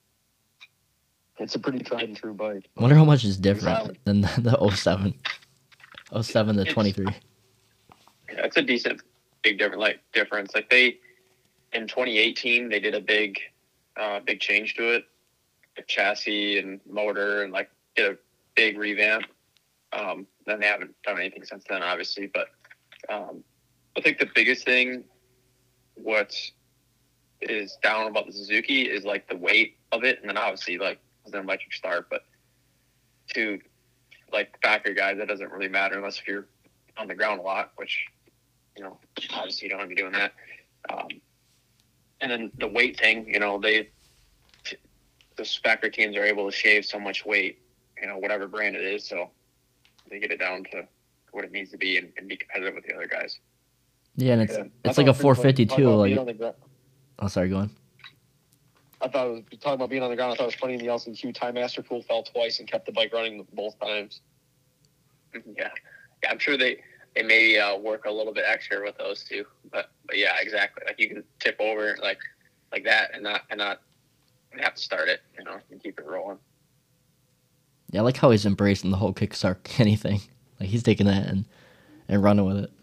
it's a pretty tried and true bike. I wonder how much is different Exactly. than the, the oh seven. oh seven to twenty-three. Yeah, it's a decent, big different like difference. Like they in twenty eighteen, they did a big, uh, big change to it, the chassis and motor, and like did a big revamp. Um, then they haven't done anything since then, obviously. But um, I think the biggest thing, what is down about the Suzuki is like the weight of it, and then obviously like it's an electric start. But to like factory guys, that doesn't really matter unless if you're on the ground a lot, which, you know, obviously you don't want to be doing that. Um, and then the weight thing, you know, they the factory teams are able to shave so much weight, you know, whatever brand it is, so they get it down to what it needs to be and, and be competitive with the other guys. Yeah, and it's Yeah. it's I like a thought- four fifty talking too. about Like, being on the gra- oh, sorry, go on. I thought it was talking about being on the ground. I thought it was funny in the L C Q. Time Master Pool fell twice and kept the bike running both times. Yeah, yeah, I'm sure they they may uh, work a little bit extra with those two, but but yeah, exactly. Like you can tip over like like that and not and not have to start it, you know, and keep it rolling. Yeah, I like how he's embracing the whole Kickstart Kenny thing. Like he's taking that and and running with it.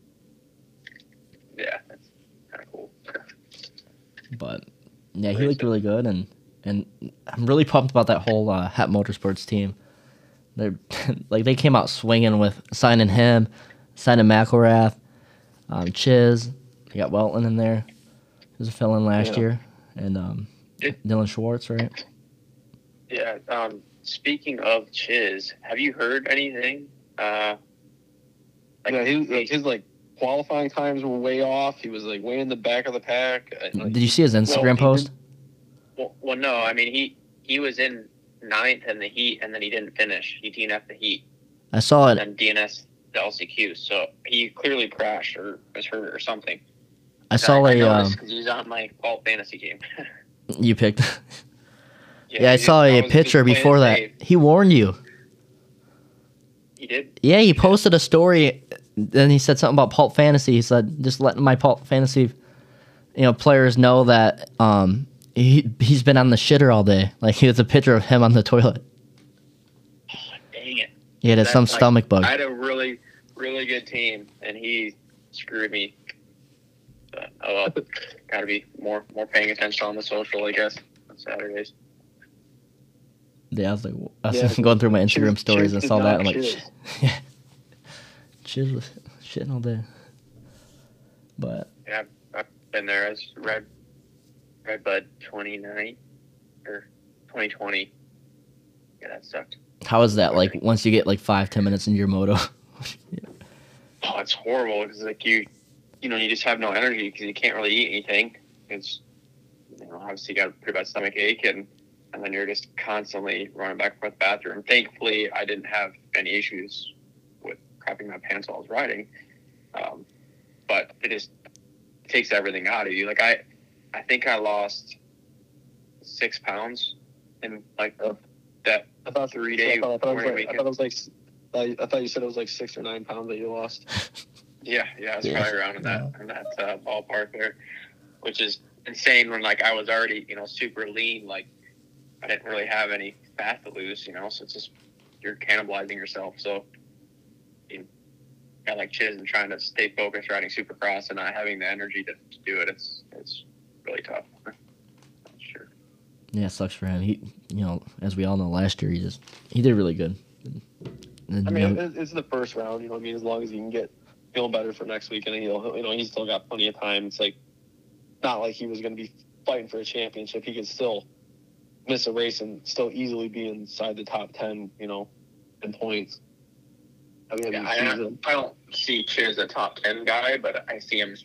Yeah, that's kind of cool. But yeah, he looked really good, and and I'm really pumped about that whole uh, Hat Motorsports team. They're like they came out swinging with signing him, signing McElrath, um, Chiz. They got Weltland in there. He was a fill-in last Yeah. year, and um, It- Dylan Schwartz, right? Yeah. Um, speaking of Chiz, have you heard anything? Uh, like, yeah, his, he- his like qualifying times were way off. He was like way in the back of the pack. And, like, Did you see his Instagram he post? well, well, no. I mean, he he was in ninth in the heat, and then he didn't finish. He D N F'd the heat, I saw and it. then D N S the L C Q. So he clearly crashed or was hurt or something. I saw I, I a noticed um, because he was on my Vault Fantasy game. you picked. Yeah, I he- saw a was picture just playing before it that. safe. He warned you. He did. Yeah, he posted a story. Then he said something about Pulp Fantasy. He said, "Just letting my Pulp Fantasy, you know, players know that um he he's been on the shitter all day." Like he was a picture of him on the toilet. Dang it. He had That's some like- stomach bug. I had a really, really good team, and he screwed me. But, oh well, gotta be more more paying attention on the social, I guess, on Saturdays. Yeah, I was like, I was Yeah, going through my Instagram Chiz- stories Chiz and did saw that. not I'm like, Chiz. yeah, Chiz was shitting all day. But Yeah, I've, I've been there as Red Red Bud twenty-nine or twenty twenty. Yeah, that sucked. how is that? Like once you get like five, ten minutes into your moto. Oh, it's horrible because like you, you know, you just have no energy because you can't really eat anything. It's, you know, obviously you got a pretty bad stomach ache and, and then you're just constantly running back and forth to the bathroom. Thankfully, I didn't have any issues with crapping my pants while I was riding. Um, but it just it takes everything out of you. Like I, I think I lost six pounds in like Oh. that I thought three day I thought, I thought, it was morning like, I weekend. thought it was like I, I thought you said it was like six or nine pounds that you lost. Yeah, yeah, it's Yeah. probably around in that in that uh, ballpark there, which is insane. When like I was already, you know, super lean, like I didn't really have any fat to lose, you know. So it's just you're cannibalizing yourself. So you got like Chiz and trying to stay focused riding Supercross and not having the energy to, to do it. It's it's really tough. Sure. Yeah, it sucks for him. He, you know, as we all know, last year he just he did really good. And, I you mean, know, it- it's the first round. You know what I mean? As long as you can get feeling better for next week, and he'll, you know, he's still got plenty of time. It's like not like he was going to be fighting for a championship. He could still miss a race and still easily be inside the top ten, you know, in points. I mean, yeah, I, don't, I don't see Cheer as a top ten guy, but I see him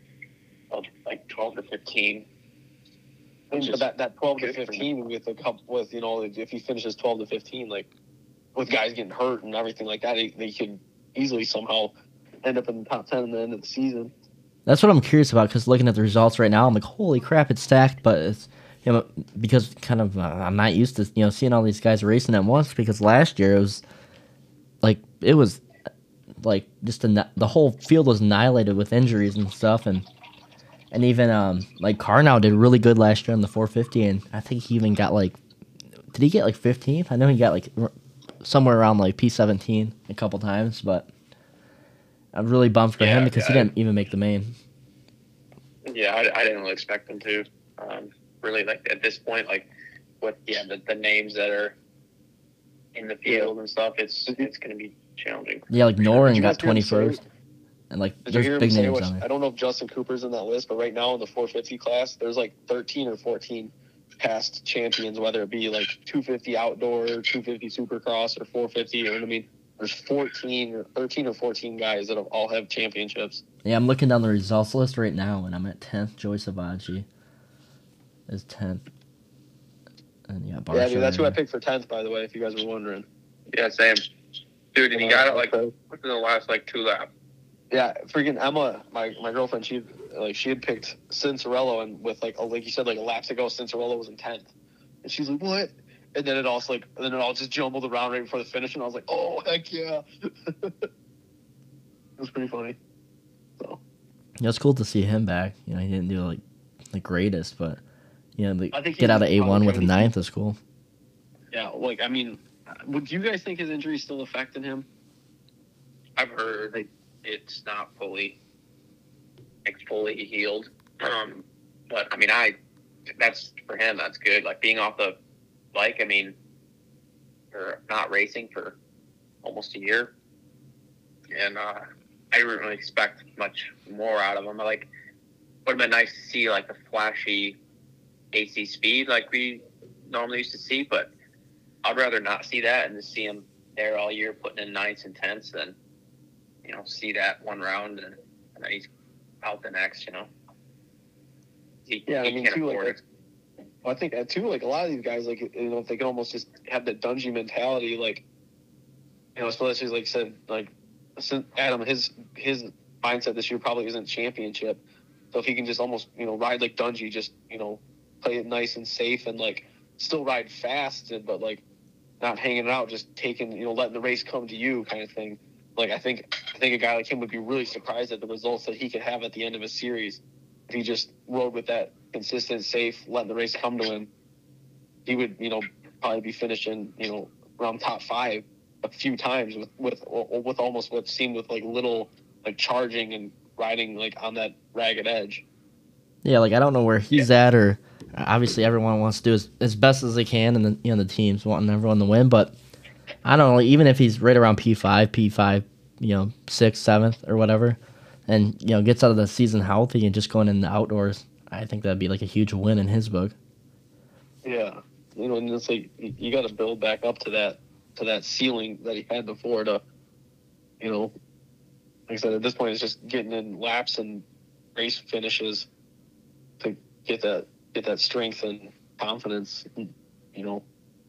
like twelve to fifteen. I mean, but that, that twelve to fifteen with a couple, with, you know, if he finishes twelve to fifteen, like with guys getting hurt and everything like that, they, they could easily somehow end up in the top ten at the end of the season. That's what I'm curious about, because looking at the results right now, I'm like, holy crap, it's stacked. But it's, you know, because kind of uh, I'm not used to, you know, seeing all these guys racing at once, because last year it was like it was like just a, the whole field was annihilated with injuries and stuff, and and even um like Carnow did really good last year on the four fifty, and I think he even got like, did he get like fifteenth? I know he got like somewhere around like P seventeen a couple times, but I'm really bummed for yeah, him because yeah, he didn't even make the main. Yeah, I, I didn't really expect him to. Um, really, like at this point, like with yeah the, the names that are in the field and stuff, it's it's going to be challenging. Yeah, like Noren got Did you guys hear him twenty-first, and like Did you hear there's him big say names what- on I there. don't know if Justin Cooper's in that list, but right now in the four fifty class, there's like thirteen or fourteen past champions, whether it be like two fifty outdoor, two fifty supercross, or four fifty. You know what I mean? There's fourteen or thirteen or fourteen guys that have all have championships. Yeah, I'm looking down the results list right now, and I'm at tenth. Joey Savaggi is tenth. And yeah, Barsha Yeah, dude, that's who I right picked for tenth, by the way, if you guys were wondering. Yeah, same. Dude, and he got it like within the last like two laps. Yeah, freaking Emma, my, my girlfriend, she like she had picked Cincerello, and with like a, like you said, like a laps ago, Cincerello was in tenth, and she's like, what? And then it also like, and then it all just jumbled around right before the finish, and I was like, oh heck yeah, it was pretty funny. So Yeah, it's cool to see him back. You know, he didn't do like the greatest, but you know, the, I think get he's out of A one probably with a gonna be- ninth is cool. yeah, like I mean, would you guys think his injury is still affecting him? I've heard that it's not fully, like fully healed. Um, but I mean, I that's for him. That's good. Like being off the bike. I mean, or not racing for almost a year, and uh, I didn't really expect much more out of him. Like, would have been nice to see like the flashy A C speed like we normally used to see, but I'd rather not see that and just see him there all year putting in ninths and tenths than, you know, see that one round and, and then he's out the next, you know. He, Yeah, he I mean, can't too, afford like, it. I think that too, like a lot of these guys, like you know, if they can almost just have that Dungey mentality, like you know, especially like I said, like since Adam, his his mindset this year probably isn't championship. So if he can just almost you know ride like Dungey, just you know play it nice and safe and like still ride fast, but like not hanging it out, just taking you know letting the race come to you kind of thing. Like I think I think a guy like him would be really surprised at the results that he could have at the end of a series if he just rode with that consistent, safe, letting the race come to him. He would, you know, probably be finishing, you know, around top five a few times with with with almost what seemed with like little like charging and riding like on that ragged edge. Yeah, like I don't know where he's at, or obviously everyone wants to do as, as best as they can, and the, you know the teams wanting everyone to win. But I don't know, even if he's right around P five, P five, you know, sixth, seventh, or whatever, and you know gets out of the season healthy and just going in the outdoors, I think that'd be like a huge win in his book. Yeah, you know, and it's like you, you got to build back up to that to that ceiling that he had before. To, you know, like I said, at this point, it's just getting in laps and race finishes to get that get that strength and confidence. You know.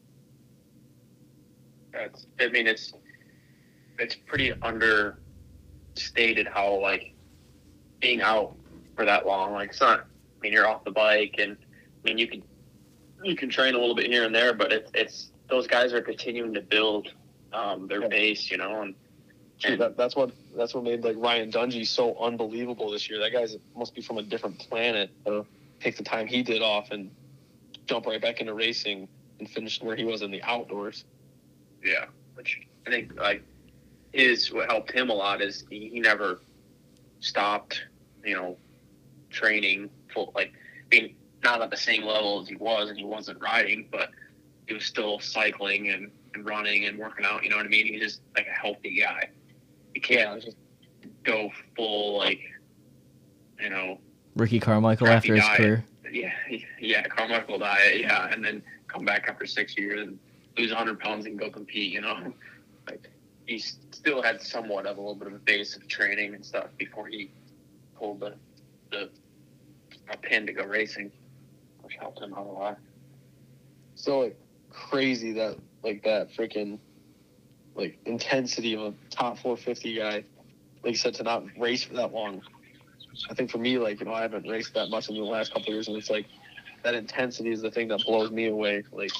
It's, I mean, it's it's pretty understated how like being out for that long. Like it's not. I mean, you're off the bike, and I mean you can you can train a little bit here and there, but it's it's those guys are continuing to build um, their Yeah. base, you know, and, Dude, and that, that's what that's what made like Ryan Dungey so unbelievable this year. That guy's must be from a different planet to take the time he did off and jump right back into racing and finish where he was in the outdoors. yeah, which I think like is what helped him a lot is he, he never stopped, you know, training full like being not at the same level as he was, and he wasn't riding, but he was still cycling and, and running and working out. You know what I mean? He's just like a healthy guy. He Yeah, can't it's just go full like, you know, Ricky Carmichael crappy after his diet. career. Yeah, yeah, Carmichael diet, yeah, and then come back after six years and lose one hundred pounds and go compete. You know, like he still had somewhat of a little bit of a base of training and stuff before he pulled the the a pin to go racing, which helped him out a lot. So like crazy that like that freaking like intensity of a top four fifty guy, like you said, to not race for that long. I think for me, like, you know, I haven't raced that much in the last couple of years, and it's like that intensity is the thing that blows me away. Like,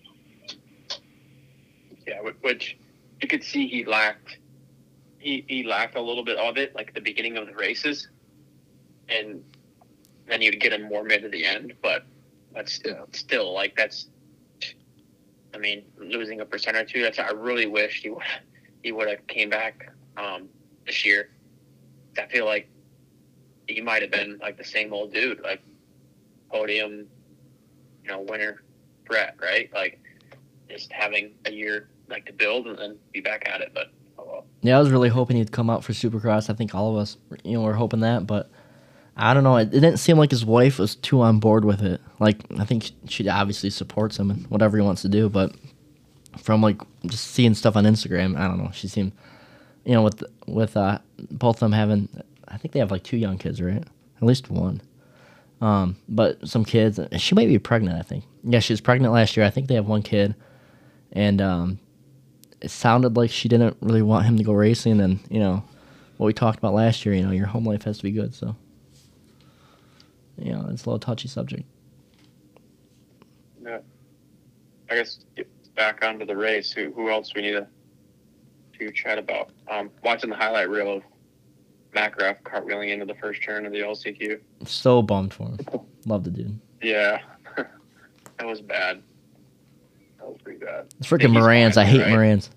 yeah, which you could see he lacked. He he lacked a little bit of it, like at the beginning of the races, and then you'd get him more mid to the end. But that's yeah, still like that's. I mean, losing a percent or two. That's I really wished he would he would have came back um, this year. I feel like he might have been like the same old dude, like podium, you know, winner, Brett, right? Like just having a year like to build and then be back at it. But oh well. Yeah, I was really hoping he'd come out for Supercross. I think all of us, you know, were hoping that, but I don't know. It, it didn't seem like his wife was too on board with it. Like, I think she obviously supports him and whatever he wants to do, but from like just seeing stuff on Instagram, I don't know. She seemed, you know, with with uh, both of them having, I think they have like two young kids, right? At least one. Um, but some kids, she might be pregnant, I think. Yeah, she was pregnant last year. I think they have one kid, and um, it sounded like she didn't really want him to go racing. And you know, what we talked about last year, you know, your home life has to be good. So, you know, it's a little touchy subject. Yeah, I guess get back onto the race. Who who else we need to to chat about? Um, watching the highlight reel of McGrath cartwheeling into the first turn of the L C Q. So bummed for him. Love the dude. Yeah, that was bad. That was pretty bad. It's freaking Morans. I hate right? Morans.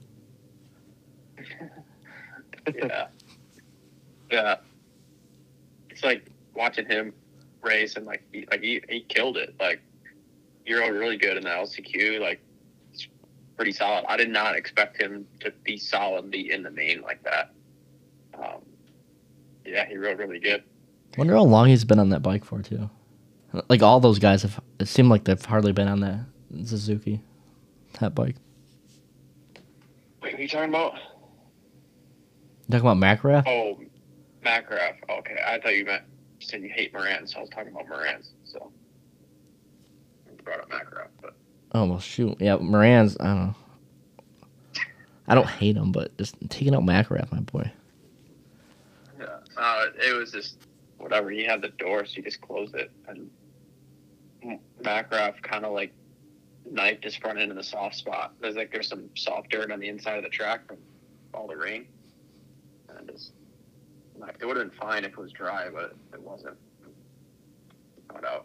Yeah. Yeah. It's like watching him race and like he, like he, he killed it. Like he rode really good in the L C Q. Like it's pretty solid. I did not expect him to be solidly in the main like that. Um, yeah, he rode really good. Wonder how long he's been on that bike for too. Like all those guys have. It seemed like they've hardly been on that Suzuki, that bike. Wait, what are you talking about? You talking about McGrath? Oh, McGrath. Okay, I thought you meant you said you hate Morans, so I was talking about Morans. So I brought up McGrath, but Oh well, shoot. Yeah, Morans. I don't know. I don't hate him, but just taking out McGrath, my boy. yeah, uh, it was just whatever. He had the door, so he just closed it, and McGrath kind of like knifed his front end in the soft spot. There's like there's some soft dirt on the inside of the track from all the rain, and just like, it would have been fine if it was dry, but it wasn't. Not out.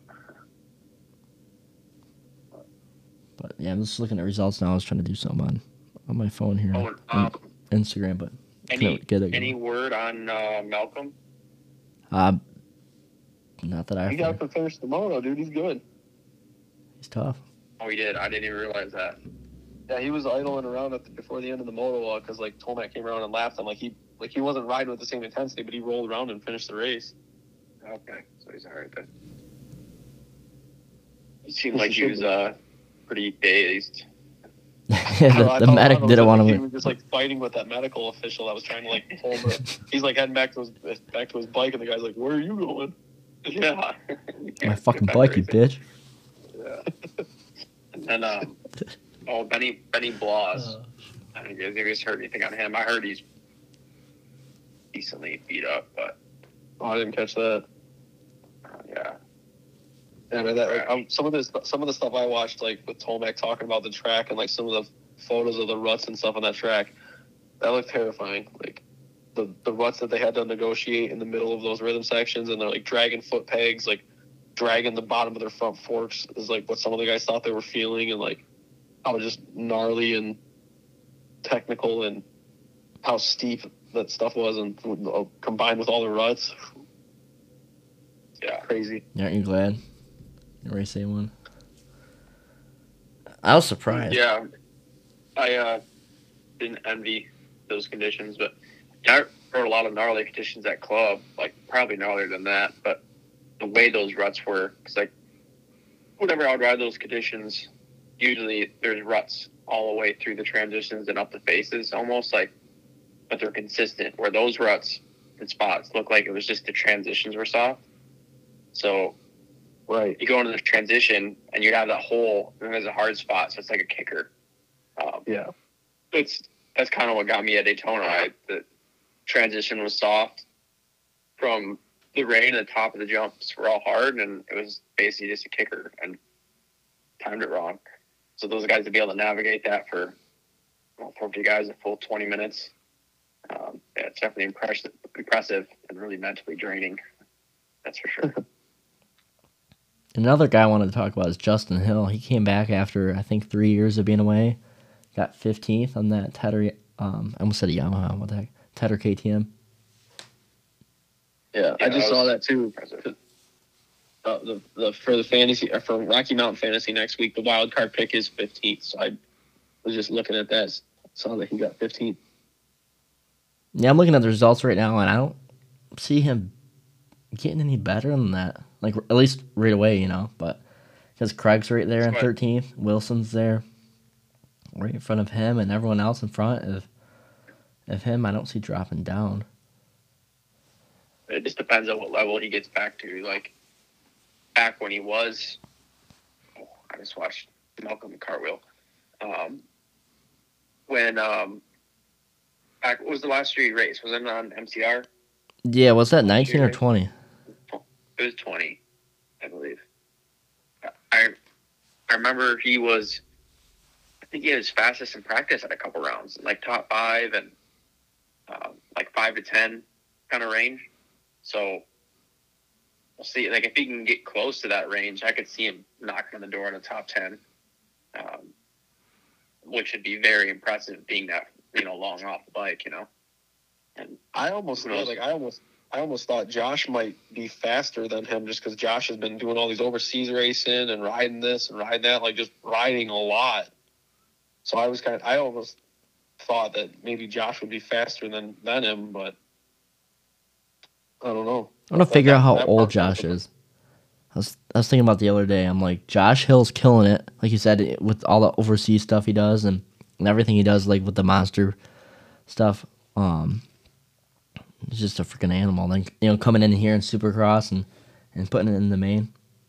But yeah, I'm just looking at results now. I was trying to do something on, on my phone here, Oh, on um, Instagram, but any couldn't get it. any word on uh, Malcolm? Uh, not that I. he got to finish the moto, dude. He's good. He's tough. Oh, he did. I didn't even realize that. Yeah, he was idling around at the, before the end of the moto because like Tomac came around and lapped him. Like he like he wasn't riding with the same intensity, but he rolled around and finished the race. Okay, so he's all right then. He seemed like he was uh, pretty dazed. yeah, the, I the thought medic Ronald didn't said want He to. was just like fighting with that medical official that was trying to like hold him. He's like heading back to his back to his bike, and the guy's like, "Where are you going?" Yeah. My fucking bike, you bitch. Yeah. And then, um, oh, Benny Benny Bloss. I don't know if you guys heard anything on him. I heard he's decently beat up, but Oh, I didn't catch that. uh, yeah. Yeah, man, that, like, um, some of this, some of the stuff I watched, like with Tomac talking about the track and like some of the photos of the ruts and stuff on that track, that looked terrifying. Like the the ruts that they had to negotiate in the middle of those rhythm sections, and they're like dragging foot pegs, like dragging the bottom of their front forks is like what some of the guys thought they were feeling, and like how just gnarly and technical and how steep that stuff was, and uh, combined with all the ruts, Yeah. crazy. Aren't you glad? Race A one. I was surprised. Yeah. I uh, didn't envy those conditions, but yeah, rode a lot of gnarly conditions at club, like probably gnarlier than that. But the way those ruts were, because like whenever I would ride those conditions, usually there's ruts all the way through the transitions and up the faces, almost like, but they're consistent. Where those ruts and spots look like it was just the transitions were soft. So, right, you go into the transition and you have that hole, and there's a hard spot, so it's like a kicker. Um, yeah, it's that's kind of what got me at Daytona. I, the transition was soft from the rain. The top of the jumps were all hard, and it was basically just a kicker, and timed it wrong. So those guys to be able to navigate that for well, forty guys a full twenty minutes, um, yeah, it's definitely impressive, impressive and really mentally draining. That's for sure. Another guy I wanted to talk about is Justin Hill. He came back after, I think, three years of being away. Got fifteenth on that Tedder, um, I almost said a Yamaha, what the heck, Tedder K T M. Yeah, Yeah, I just that saw was that too. impressive. Uh, the, the for the fantasy uh, for Rocky Mountain Fantasy next week, the wild card pick is fifteenth. So I was just looking at that, saw that he got fifteenth. Yeah, I'm looking at the results right now, and I don't see him getting any better than that. Like, at least right away, you know. But because Craig's right there in That's what- thirteenth, Wilson's there right in front of him, and everyone else in front of, of him, I don't see dropping down. It just depends on what level he gets back to. Like, back when he was, oh, I just watched Malcolm Cartwheel. Um, when, um, back, what was the last year he raced? Was it on M C R? Yeah, was that nineteen or right? twenty? It was twenty, I believe. I I remember he was, I think he was fastest in practice at a couple rounds, like top five and um, like five to ten kind of range. So we'll see. Like if he can get close to that range, I could see him knocking on the door in the top ten, um, which would be very impressive, being that you know long off the bike, you know. And I almost Who knows? like I almost I almost thought Josh might be faster than him just because Josh has been doing all these overseas racing and riding this and riding that, like just riding a lot. So I was kind of I almost thought that maybe Josh would be faster than than him, but I don't know. I want to figure out how That old part's Josh awesome. is. I was, I was thinking about the other day. I'm like, Josh Hill's killing it. Like you said, it- with all the overseas stuff he does and, and everything he does, like with the monster stuff. Um, he's just a freaking animal. Then, you know, coming in here in Supercross and, and putting it in the main.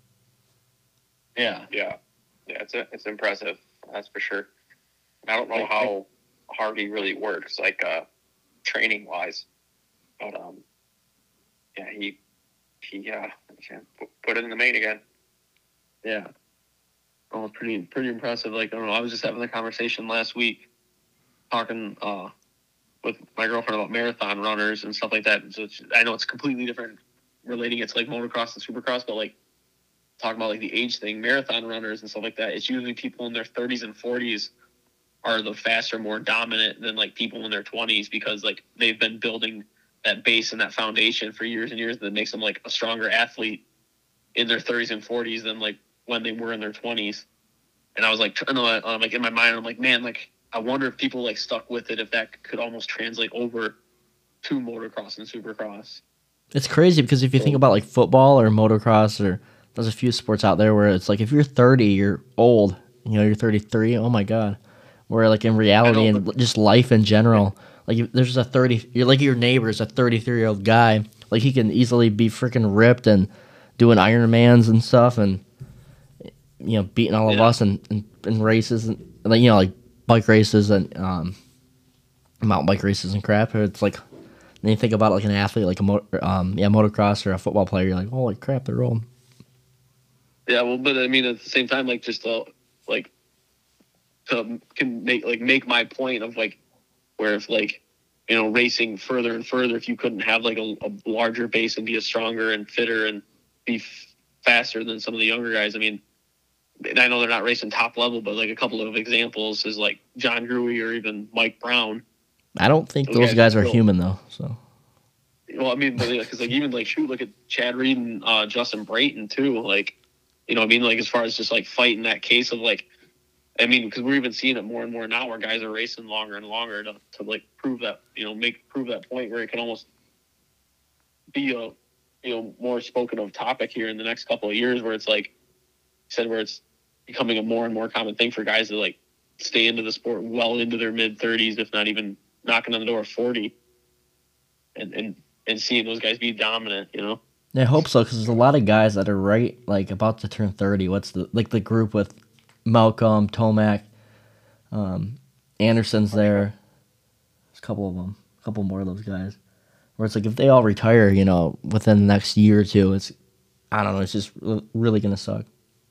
Yeah. yeah, yeah, it's a, it's impressive. That's for sure. I don't know Like, how hard he really works, like uh, training wise, but um, yeah, he he uh, put it in the main again. Yeah. Oh, pretty pretty impressive. Like I don't know. I was just having a conversation last week, talking uh, with my girlfriend about marathon runners and stuff like that. So it's, I know it's completely different, relating it to like motocross and supercross, but like talking about like the age thing, marathon runners and stuff like that. It's usually people in their thirties and forties are the faster, more dominant than like people in their twenties because like they've been building that base and that foundation for years and years that makes them like a stronger athlete in their thirties and forties than like when they were in their twenties. And I was like, trying to, um, like in my mind, I'm like, man, like I wonder if people like stuck with it, if that could almost translate over to motocross and supercross. It's crazy because if you think about like football or motocross, or there's a few sports out there where it's like if you're thirty, you're old. You know, you're thirty-three. Oh my god. Where like in reality I know, and just life in general, like if there's a thirty, you're like your neighbor's a thirty-three year old guy. Like he can easily be freaking ripped and doing Ironmans and stuff, and you know beating all of Yeah. us in, in, in races and like you know like bike races and um, mountain bike races and crap. It's like then you think about like an athlete like a mo- um yeah motocross or a football player. You're like, holy crap, they're old. Yeah, well, but I mean, at the same time, like just uh, like to can make like make my point of like where if like you know racing further and further, if you couldn't have like a, a larger base and be a stronger and fitter and be f- faster than some of the younger guys. I mean, and I know they're not racing top level, but like a couple of examples is like John Gruey or even Mike Brown. I don't think Those those guys guys are are still- human though. So Well, I mean, because like even like shoot, look at Chad Reed and uh, Justin Brayton too. Like, you know, what I mean, like as far as just like fighting that case of like I mean, because we're even seeing it more and more now, where guys are racing longer and longer to, to like prove that, you know, make prove that point where it can almost be a, you know, more spoken of topic here in the next couple of years, where it's like you said, where it's becoming a more and more common thing for guys to like stay into the sport well into their mid thirties, if not even knocking on the door of forty, and and and seeing those guys be dominant, you know. I hope so, because there's a lot of guys that are right, like about to turn thirty. What's the like the group with Malcolm, Tomac, um, Anderson's there. There's a couple of them, a couple more of those guys. Where it's like if they all retire, you know, within the next year or two, it's I don't know, it's just really gonna suck.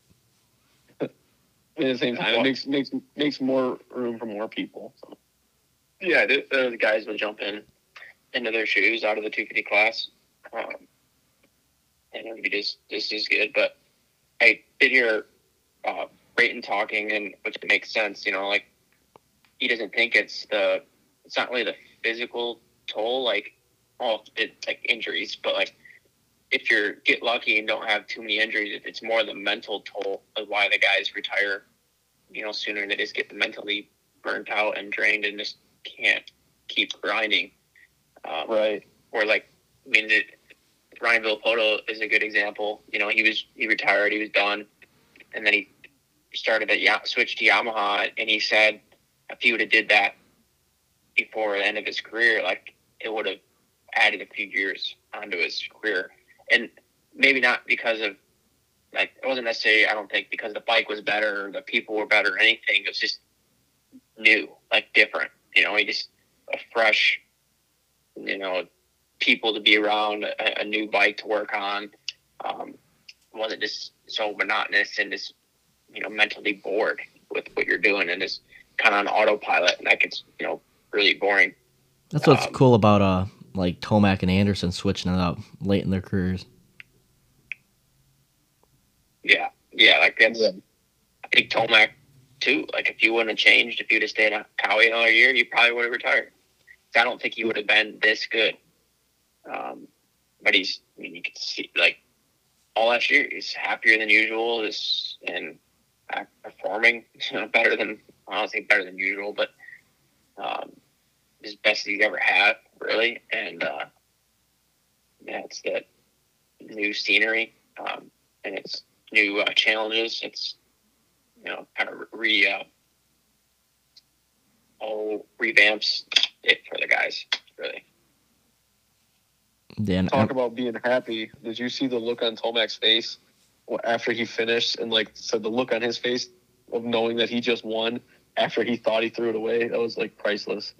At the same time, it makes makes makes more room for more people. So. Yeah, the, the guys will jump in into their shoes out of the two fifty class. Um, and it would be just, just as good. But I did hear uh, Brayton talking, and which makes sense. You know, like he doesn't think it's the it's not really the physical toll, like all it's like injuries, but like if you get lucky and don't have too many injuries, it's more the mental toll of why the guys retire. You know, sooner. They just get mentally burnt out and drained and just can't keep grinding. Um, right. Or like, I mean, the, Ryan Villapoto is a good example. You know, he was he retired, he was done, and then he started at ya- switched to Yamaha, and he said if he would have did that before the end of his career, like it would have added a few years onto his career, and maybe not because of like it wasn't necessarily I don't think because the bike was better or the people were better or anything. It was just new, like different. You know, he just a fresh, you know. people to be around, a, a new bike to work on. Um, wasn't just so monotonous and just, you know, mentally bored with what you're doing and just kind of on autopilot. And that gets, you know, really boring. That's what's um, cool about uh like Tomac and Anderson switching it up late in their careers. Yeah. Yeah. Like that's, yeah. I think Tomac too, like if you wouldn't have changed, if you'd have stayed at Cowie another year, you probably would have retired. I don't think he would have been this good. Um, but he's, I mean, you can see, like, all last year, he's happier than usual is, and uh, performing you know, better than, I don't think better than usual, but um, as best as he's ever had, really. And, uh, yeah, it's that new scenery, um, and it's new uh, challenges. It's, you know, kind of re, uh, all revamps it for the guys, really. Dan, Talk about being happy. Did you see the look on Tomac's face after he finished, and like said the look on his face of knowing that he just won after he thought he threw it away? That was like priceless.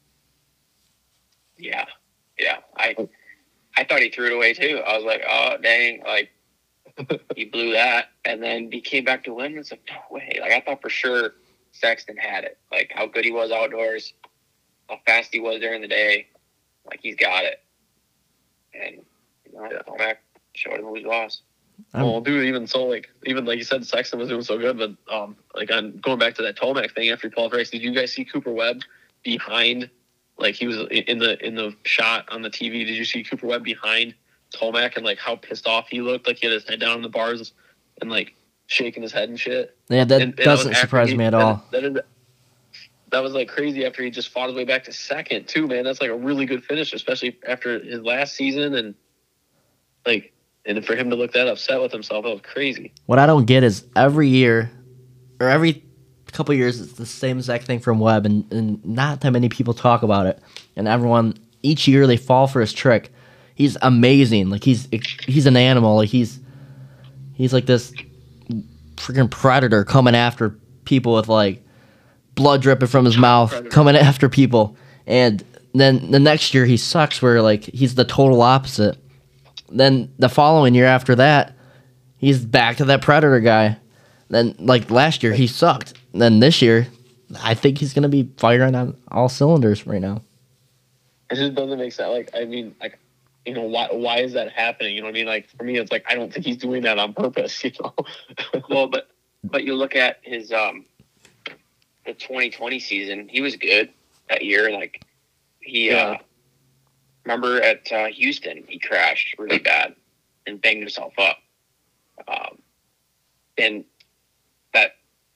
Yeah, yeah. I I thought he threw it away too. I was like, oh dang, like he blew that, and then he came back to win. It's like no way. Like I thought for sure Sexton had it. Like how good he was outdoors, how fast he was during the day. Like he's got it. And you know, yeah. Back showed him who was lost. Well, dude, even so, like even like you said, Sexton was doing so good, but um, like on going back to that Tomac thing after he qualified race, did you guys see Cooper Webb behind? Like he was in the in the shot on the T V. Did you see Cooper Webb behind Tomac and like how pissed off he looked? Like he had his head down in the bars and like shaking his head and shit. Yeah, that and, and doesn't that surprise he, me at all. That, that, is, that was like crazy after he just fought his way back to second too, man. That's like a really good finish, especially after his last season and like and for him to look that upset with himself, that was crazy. What I don't get is every year or every couple of years it's the same exact thing from Webb, and, and not that many people talk about it. And everyone each year they fall for his trick. He's amazing. Like he's he's an animal. Like he's he's like this freaking predator coming after people with like blood dripping from his mouth, predator. coming after people. And then the next year he sucks where like he's the total opposite. Then the following year after that, he's back to that predator guy. Then like last year he sucked. Then this year, I think he's gonna be firing on all cylinders right now. It just doesn't make sense. Like I mean, like you know, why why is that happening? You know what I mean? Like for me, it's like I don't think he's doing that on purpose. You know. Well, but but you look at his um the twenty twenty season. He was good that year. Like he yeah. uh, remember at uh, Houston, he crashed really bad and banged himself up. Um, and that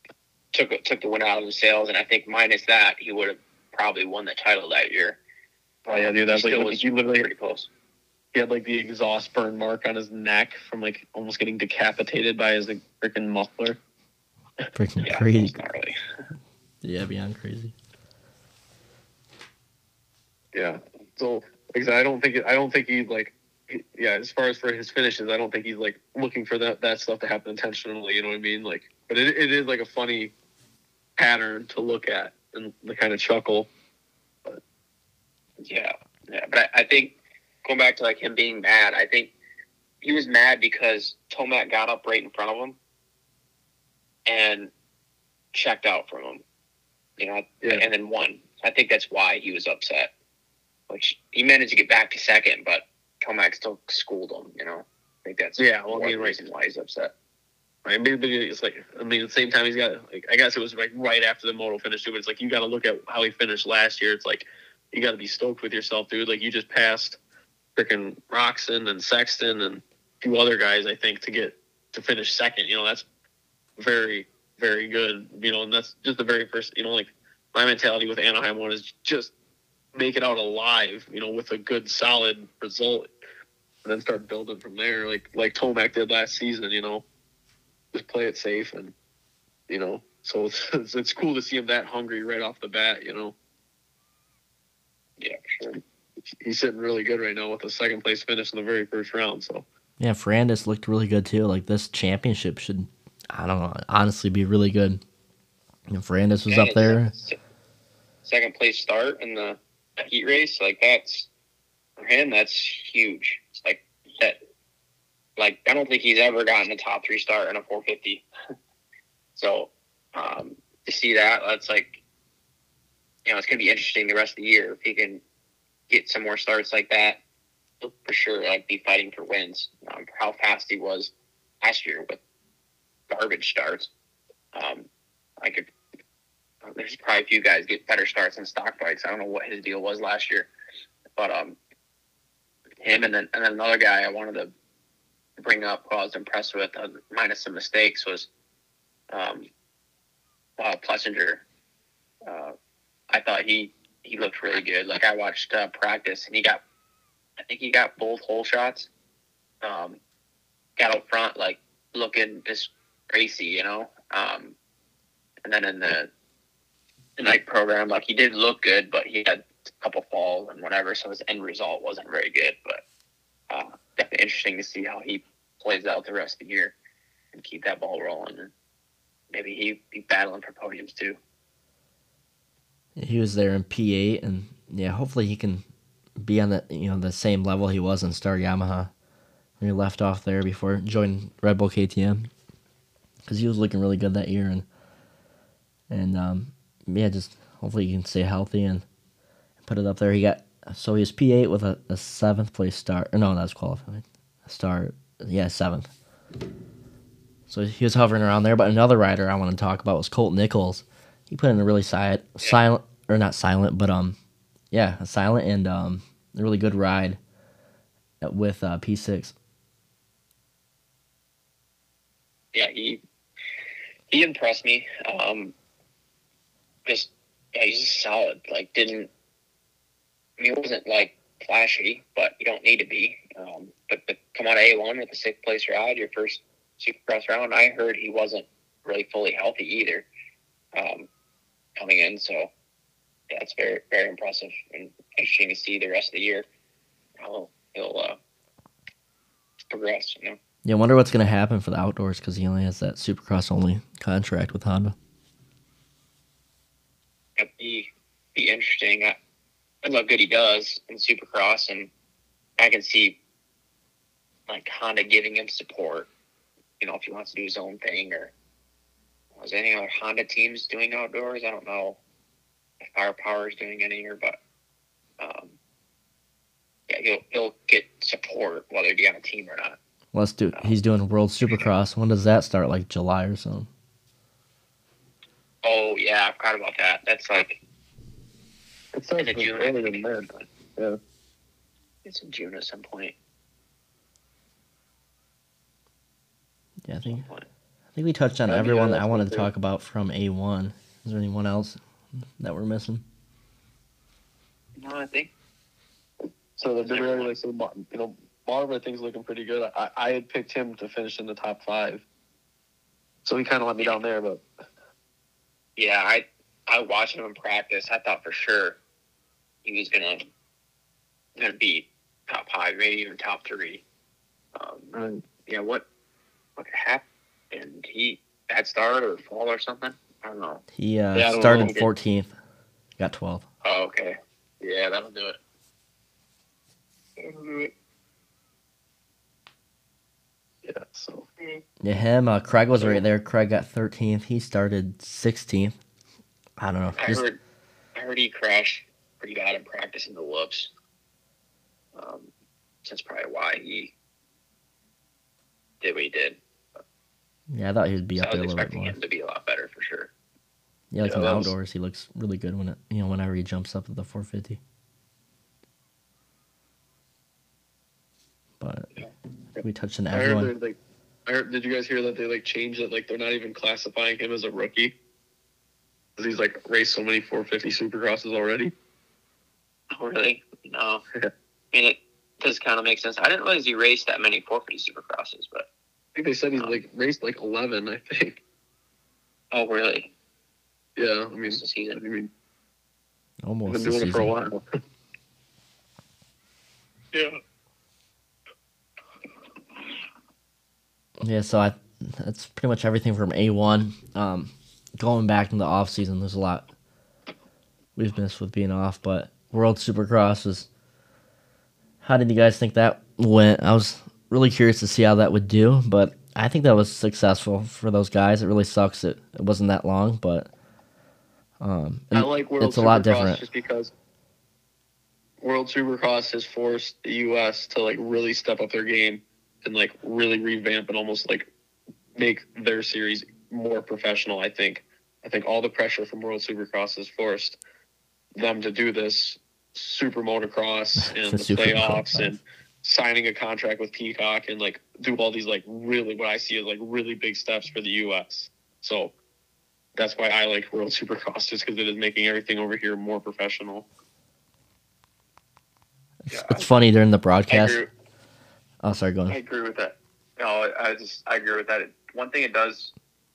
took took the win out of the sails, and I think minus that he would have probably won the title that year. Oh yeah, dude, that's He like still was you literally pretty close. he had like the exhaust burn mark on his neck from like almost getting decapitated by his like, freaking muffler. Freaking Yeah, crazy. it's gnarly. Yeah, beyond crazy. Yeah. So like I said, I don't think I don't think he like he- yeah, as far as for his finishes, I don't think he's like looking for that that stuff to happen intentionally, you know what I mean? Like but it it is like a funny pattern to look at and the kind of chuckle. Yeah, yeah, but I, I think going back to like him being mad, I think he was mad because Tomac got up right in front of him and checked out from him, you know, Yeah. and then won. I think that's why he was upset. Which he managed to get back to second, but Tomac still schooled him. You know, I think that's Yeah, well, I one mean, of the right. reasons why he's upset. Right, maybe it's like I mean, at the same time he's got like I guess it was like right after the moto finish too. But it's like you got to look at how he finished last year. It's like you got to be stoked with yourself, dude. Like you just passed freaking Roxon and Sexton and a few other guys, I think, to get to finish second. You know, that's very very good. You know, and that's just the very first. You know, like my mentality with Anaheim one is just make it out alive. You know, with a good solid result, and then start building from there. Like like Tomac did last season. You know. Just play it safe, and you know, so it's, it's cool to see him that hungry right off the bat. You know, Yeah, for sure. he's sitting really good right now with a second place finish in the very first round. So Yeah, Ferrandis looked really good too. Like this championship should, I don't know, honestly be really good. You know, Ferrandis was Yeah, up there. se- Second place start in the heat race, like that's for him. That's huge. It's like that. Like I don't think he's ever gotten a top three start in a four fifty. So um, to see that, that's like, you know, it's gonna be interesting the rest of the year if he can get some more starts like that. He'll for sure, like be fighting for wins. Um, how fast he was last year with garbage starts. Um, I could. There's probably a few guys get better starts in stock bikes. I don't know what his deal was last year, but um, him and then and then another guy I wanted to bring up who I was impressed with, uh, minus some mistakes, was um, uh, Plessinger. Uh, I thought he he looked really good. Like I watched uh, practice, and he got, I think he got both hole shots. Um, got up front, like looking just racy, you know. Um, and then in the, the night program, like he did look good, but he had a couple falls and whatever, so his end result wasn't very good. But uh, definitely interesting to see how he plays out the rest of the year and keep that ball rolling, and maybe he be battling for podiums too. He was there in P eight, and yeah, hopefully he can be on the you know the same level he was in Star Yamaha when he left off there before joining Red Bull K T M, because he was looking really good that year, and and um, yeah, just hopefully he can stay healthy and put it up there. He got so he was P eight with a, a seventh place start, or no, that was qualifying start. Yeah, seventh. So he was hovering around there. But another rider I want to talk about was Colt Nichols. He put in a really si- silent, or not silent, but um, yeah, a silent and um, a really good ride with uh, P six. Yeah, he he impressed me. Um, just yeah, he's just solid. Like didn't. I mean, it wasn't like flashy, but you don't need to be. Um, but to come out of A one with a sixth place ride, your first Supercross round, I heard he wasn't really fully healthy either um, coming in. So yeah, it's very very impressive and interesting to see the rest of the year how he'll uh, progress. You know. Yeah, I wonder what's going to happen for the outdoors because he only has that Supercross only contract with Honda. It'd be be interesting. I, I love what good he does in Supercross, and I can see like Honda giving him support. You know, if he wants to do his own thing, or was any other Honda teams doing outdoors? I don't know if Firepower is doing any, or but um, yeah, he'll he'll get support whether he be on a team or not. Let's do. He's doing World Supercross. When does that start? Like July or something? Oh yeah, I forgot about that. That's like it starts Is it with June? earlier than that. Yeah. it's in June at some point. Yeah, I think. I think we touched on Yeah, everyone yeah, that I that's wanted me to too. talk about from A one. Is there anyone else that we're missing? No, I think So the big like so Mar- you know Marvin I think is looking pretty good. I, I had picked him to finish in the top five, so he kind of let me down there. But yeah, I I watched him in practice. I thought for sure he was gonna gonna be top five, maybe even top three. Um, right. yeah, what what happened? He bad start or fall or something? I don't know. He uh, Yeah, I don't started know. fourteenth, got twelve. Oh, okay. Yeah, that'll do it. That'll do it. yeah, so Yeah, him. Uh, Craig was right there. Craig got thirteenth. He started sixteenth. I don't know. I Just, heard I heard he crashed pretty bad in practice in the whoops. Um, that's probably why he did what he did. yeah, I thought he would be So up I there was a little bit expecting more. him to be a lot better for sure. Yeah, like Yeah, in the that was- outdoors, he looks really good when it, you know, whenever he jumps up at the four fifty. But Yeah. we touched on I heard everyone. they're like. I heard, did you guys hear that they like changed it? Like they're not even classifying him as a rookie because he's like raced so many four fifty Supercrosses already. Oh, really? No. I mean, it does kind of make sense. I didn't realize he raced that many four fifty Supercrosses, but I think they said he's like raced like eleven. I think. oh, really? Yeah, I mean, This I season. mean, Almost been the doing it for a season. while. yeah. Yeah, so I that's pretty much everything from A one. Um, going back in the off season, there's a lot we've missed with being off, but World Supercross was. How did you guys think that went? I was really curious to see how that would do, but I think that was successful for those guys. It really sucks that it wasn't that long, but um, I like World it's a lot Supercross different. just because World Supercross has forced the U S to like really step up their game and like really revamp and almost like make their series more professional. I think. I think all the pressure from World Supercross has forced them to do this super motocross and The the super playoffs motocross. and signing a contract with Peacock and like do all these like really what I see as like really big steps for the U S. So that's why I like World Supercross just because it is making everything over here more professional. It's, Yeah, it's funny during the I broadcast. agree, Oh, sorry, go I on. agree with that. No, I just I agree with that. One thing it does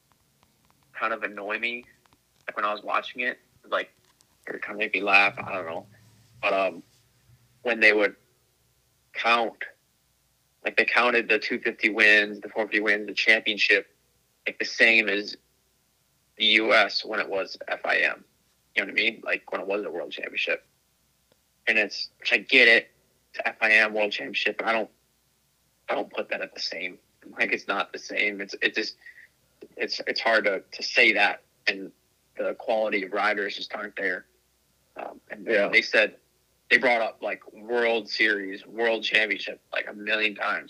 kind of annoy me, like when I was watching it, like it kind of make me laugh. I don't know, but um, when they would count, like they counted the two fifty wins, the four fifty wins, the championship, like the same as the U S when it was F I M. You know what I mean? Like when it was a world championship, and it's which I get it, it's F I M world championship, but I don't. I don't put that at the same. Like it's not the same. It's it just it's it's hard to, to say that, and the quality of riders just aren't there. Um, and Yeah. they said they brought up like World Series, World Championship like a million times.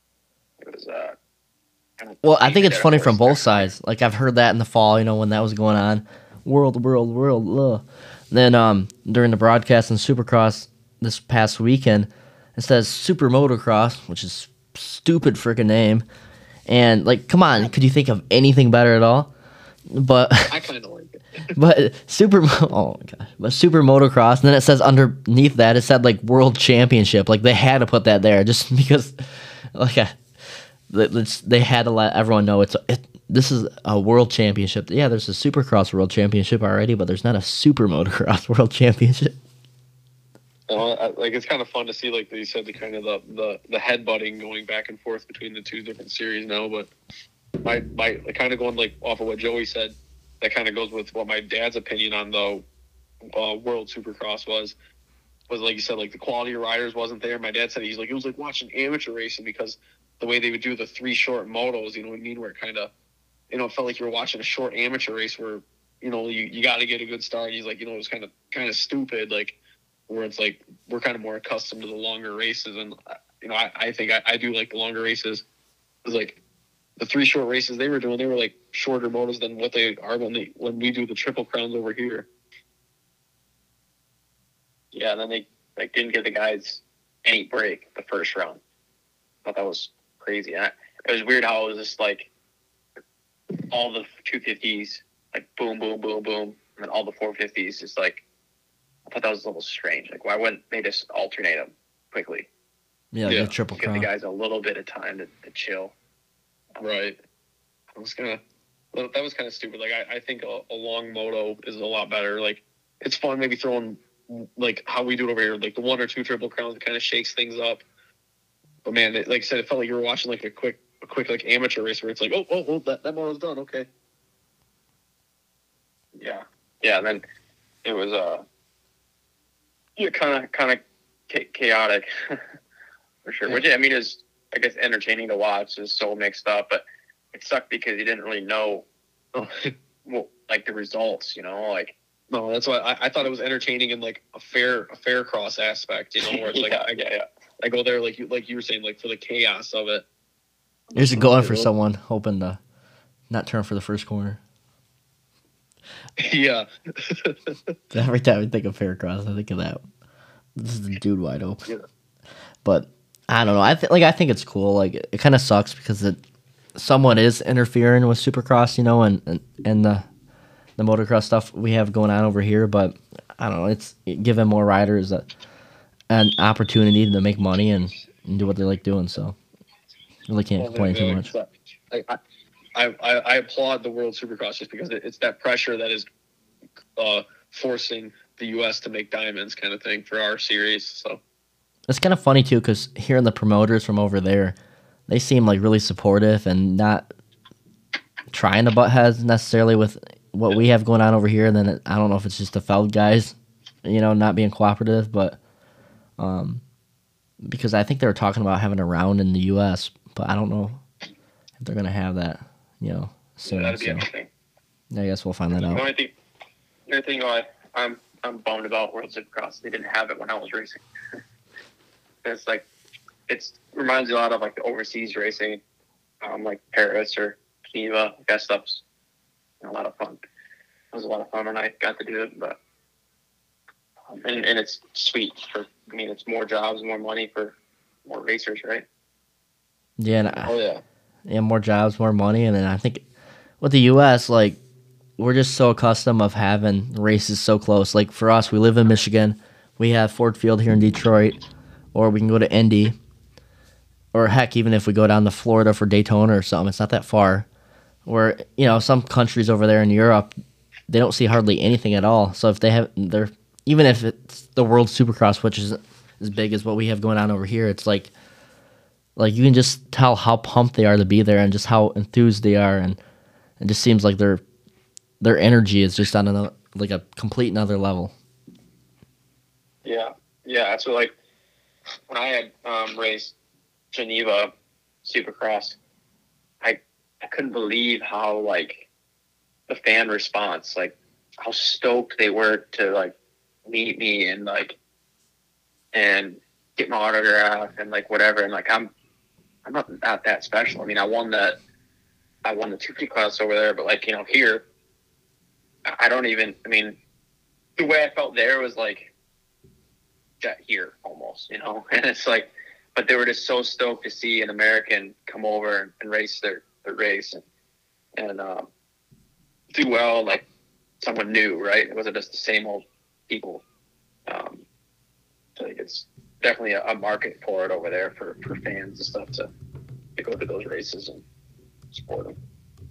It was uh. kind of Well, I think it's they funny did a from forced both sides. Like I've heard that in the fall, you know, when that was going on, world, world, world. Ugh. Then um, during the broadcast in Supercross this past weekend, it says Super Motocross, which is stupid freaking name. And like, come on, could you think of anything better at all? But I kind of like it. but super Mo- oh my gosh, but Super Motocross, and then it says underneath that it said like World Championship. Like they had to put that there just because, like, I, it's, they had to let everyone know it's it, this is a World Championship. Yeah, there's a Supercross World Championship already, but there's not a Super Motocross World Championship. You know, I, like it's kind of fun to see, like you said, the kind of the, the the headbutting going back and forth between the two different series now. But my my kind of going like off of what Joey said, that kind of goes with what my dad's opinion on the uh, World Supercross was. Was like you said, like the quality of riders wasn't there. My dad said he's like it was like watching amateur racing because the way they would do the three short motos, you know what I mean, where it kind of, you know, it felt like you were watching a short amateur race where, you know, you, you got to get a good start. He's like, you know, it was kind of kind of stupid, like where it's like we're kind of more accustomed to the longer races, and you know, I, I think I, I do like the longer races. It was like the three short races they were doing, they were like shorter motos than what they are when they when we do the triple crowns over here. Yeah, and then they like didn't give the guys any break the first round. I thought that was crazy. And I, it was weird how it was just like all the two fifties, like boom, boom, boom, boom, and then all the four fifties, just like, I thought that was a little strange. Like, why wouldn't they just alternate them quickly? Yeah, like Yeah. a triple Give the crown. guys a little bit of time to, to chill. Right. I was gonna. Well, that was kind of stupid. Like, I, I think a, a long moto is a lot better. Like, it's fun maybe throwing, like, how we do it over here, like the one or two triple crowns. It kind of shakes things up. But man, it, like I said, it felt like you were watching like a quick, a quick like amateur race where it's like, oh, oh, oh, that that moto's done. Okay. Yeah, yeah. And then it was uh, yeah, kind of kind of chaotic for sure. Yeah. Which I mean is, I guess, entertaining to watch. Is so mixed up, but it sucked because you didn't really know, Oh, well, like the results. You know, like no, that's why I, I thought it was entertaining in like a fair, a fair cross aspect. You know, where it's like yeah, I, yeah, yeah. I go there like you, like you were saying, like for the chaos of it. You're just going for someone, hoping to not turn for the first corner. Yeah. Every time I think of Faircross, I think of that. This is the dude wide open. Yeah. But I don't know. I think like I think it's cool. Like it, it kind of sucks because it someone is interfering with Supercross, you know, and, and and the the motocross stuff we have going on over here. But I don't know. It's giving more riders a, an opportunity to make money and, and do what they like doing. So really can't complain too much. I, I, I, I applaud the World Supercross just because it, it's that pressure that is uh, forcing the U S to make diamonds kind of thing for our series. So It's kind of funny too because hearing the promoters from over there, they seem like really supportive and not trying to butt heads necessarily with what we have going on over here. And then it, I don't know if it's just the Feld guys, you know, not being cooperative, but um, because I think they were talking about having a round in the U S, but I don't know if they're gonna have that, you know, soon. Yeah, that'd be So interesting. I guess we'll find that The out. only thing, the only thing I, I'm I'm bummed about World Supercross. They didn't have it when I was racing. It's like it's reminds me a lot of like the overseas racing, um, like Paris or Geneva. That stuff's a lot of fun. It was a lot of fun when I got to do it, but um, and and it's sweet for. I mean, it's more jobs, more money for more racers, right? Yeah, and I, oh yeah, yeah, more jobs, more money, and then I think with the U S, like we're just so accustomed of having races so close. Like for us, we live in Michigan, we have Ford Field here in Detroit, or we can go to Indy, or heck, even if we go down to Florida for Daytona or something, it's not that far. Where you know some countries over there in Europe, they don't see hardly anything at all. So if they have, they're even if it's the World Supercross, which is as big as what we have going on over here, it's like. Like you can just tell how pumped they are to be there, and just how enthused they are, and it just seems like their their energy is just on another, like a complete another level. Yeah, yeah. That's what, like when I had um, raced Geneva Supercross, I I couldn't believe how like the fan response, like how stoked they were to like meet me and like and get my autograph and like whatever. And like I'm I'm not that that special. I mean, I won that I won the two fifty class over there, but like you know here, I don't even. I mean, the way I felt there was like that here almost, you know. And it's like, but they were just so stoked to see an American come over and, and race their, their race and and um, do well, like someone new, right? It wasn't just the same old people. Um, so it's definitely a, a market for it over there for, for fans and stuff to, to go to those races and support them.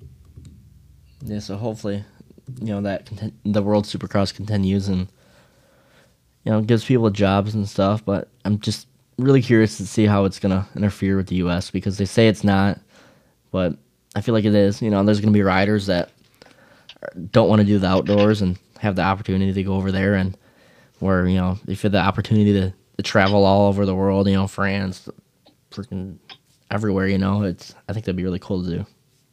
Yeah, so hopefully, you know that content, the World Supercross continues and you know gives people jobs and stuff. But I'm just really curious to see how it's gonna interfere with the U S because they say it's not, but I feel like it is. You know, there's gonna be riders that don't want to do the outdoors and have the opportunity to go over there, and where you know if you have the opportunity to, to travel all over the world, you know, France, freaking everywhere. You know, it's I think that'd be really cool to do.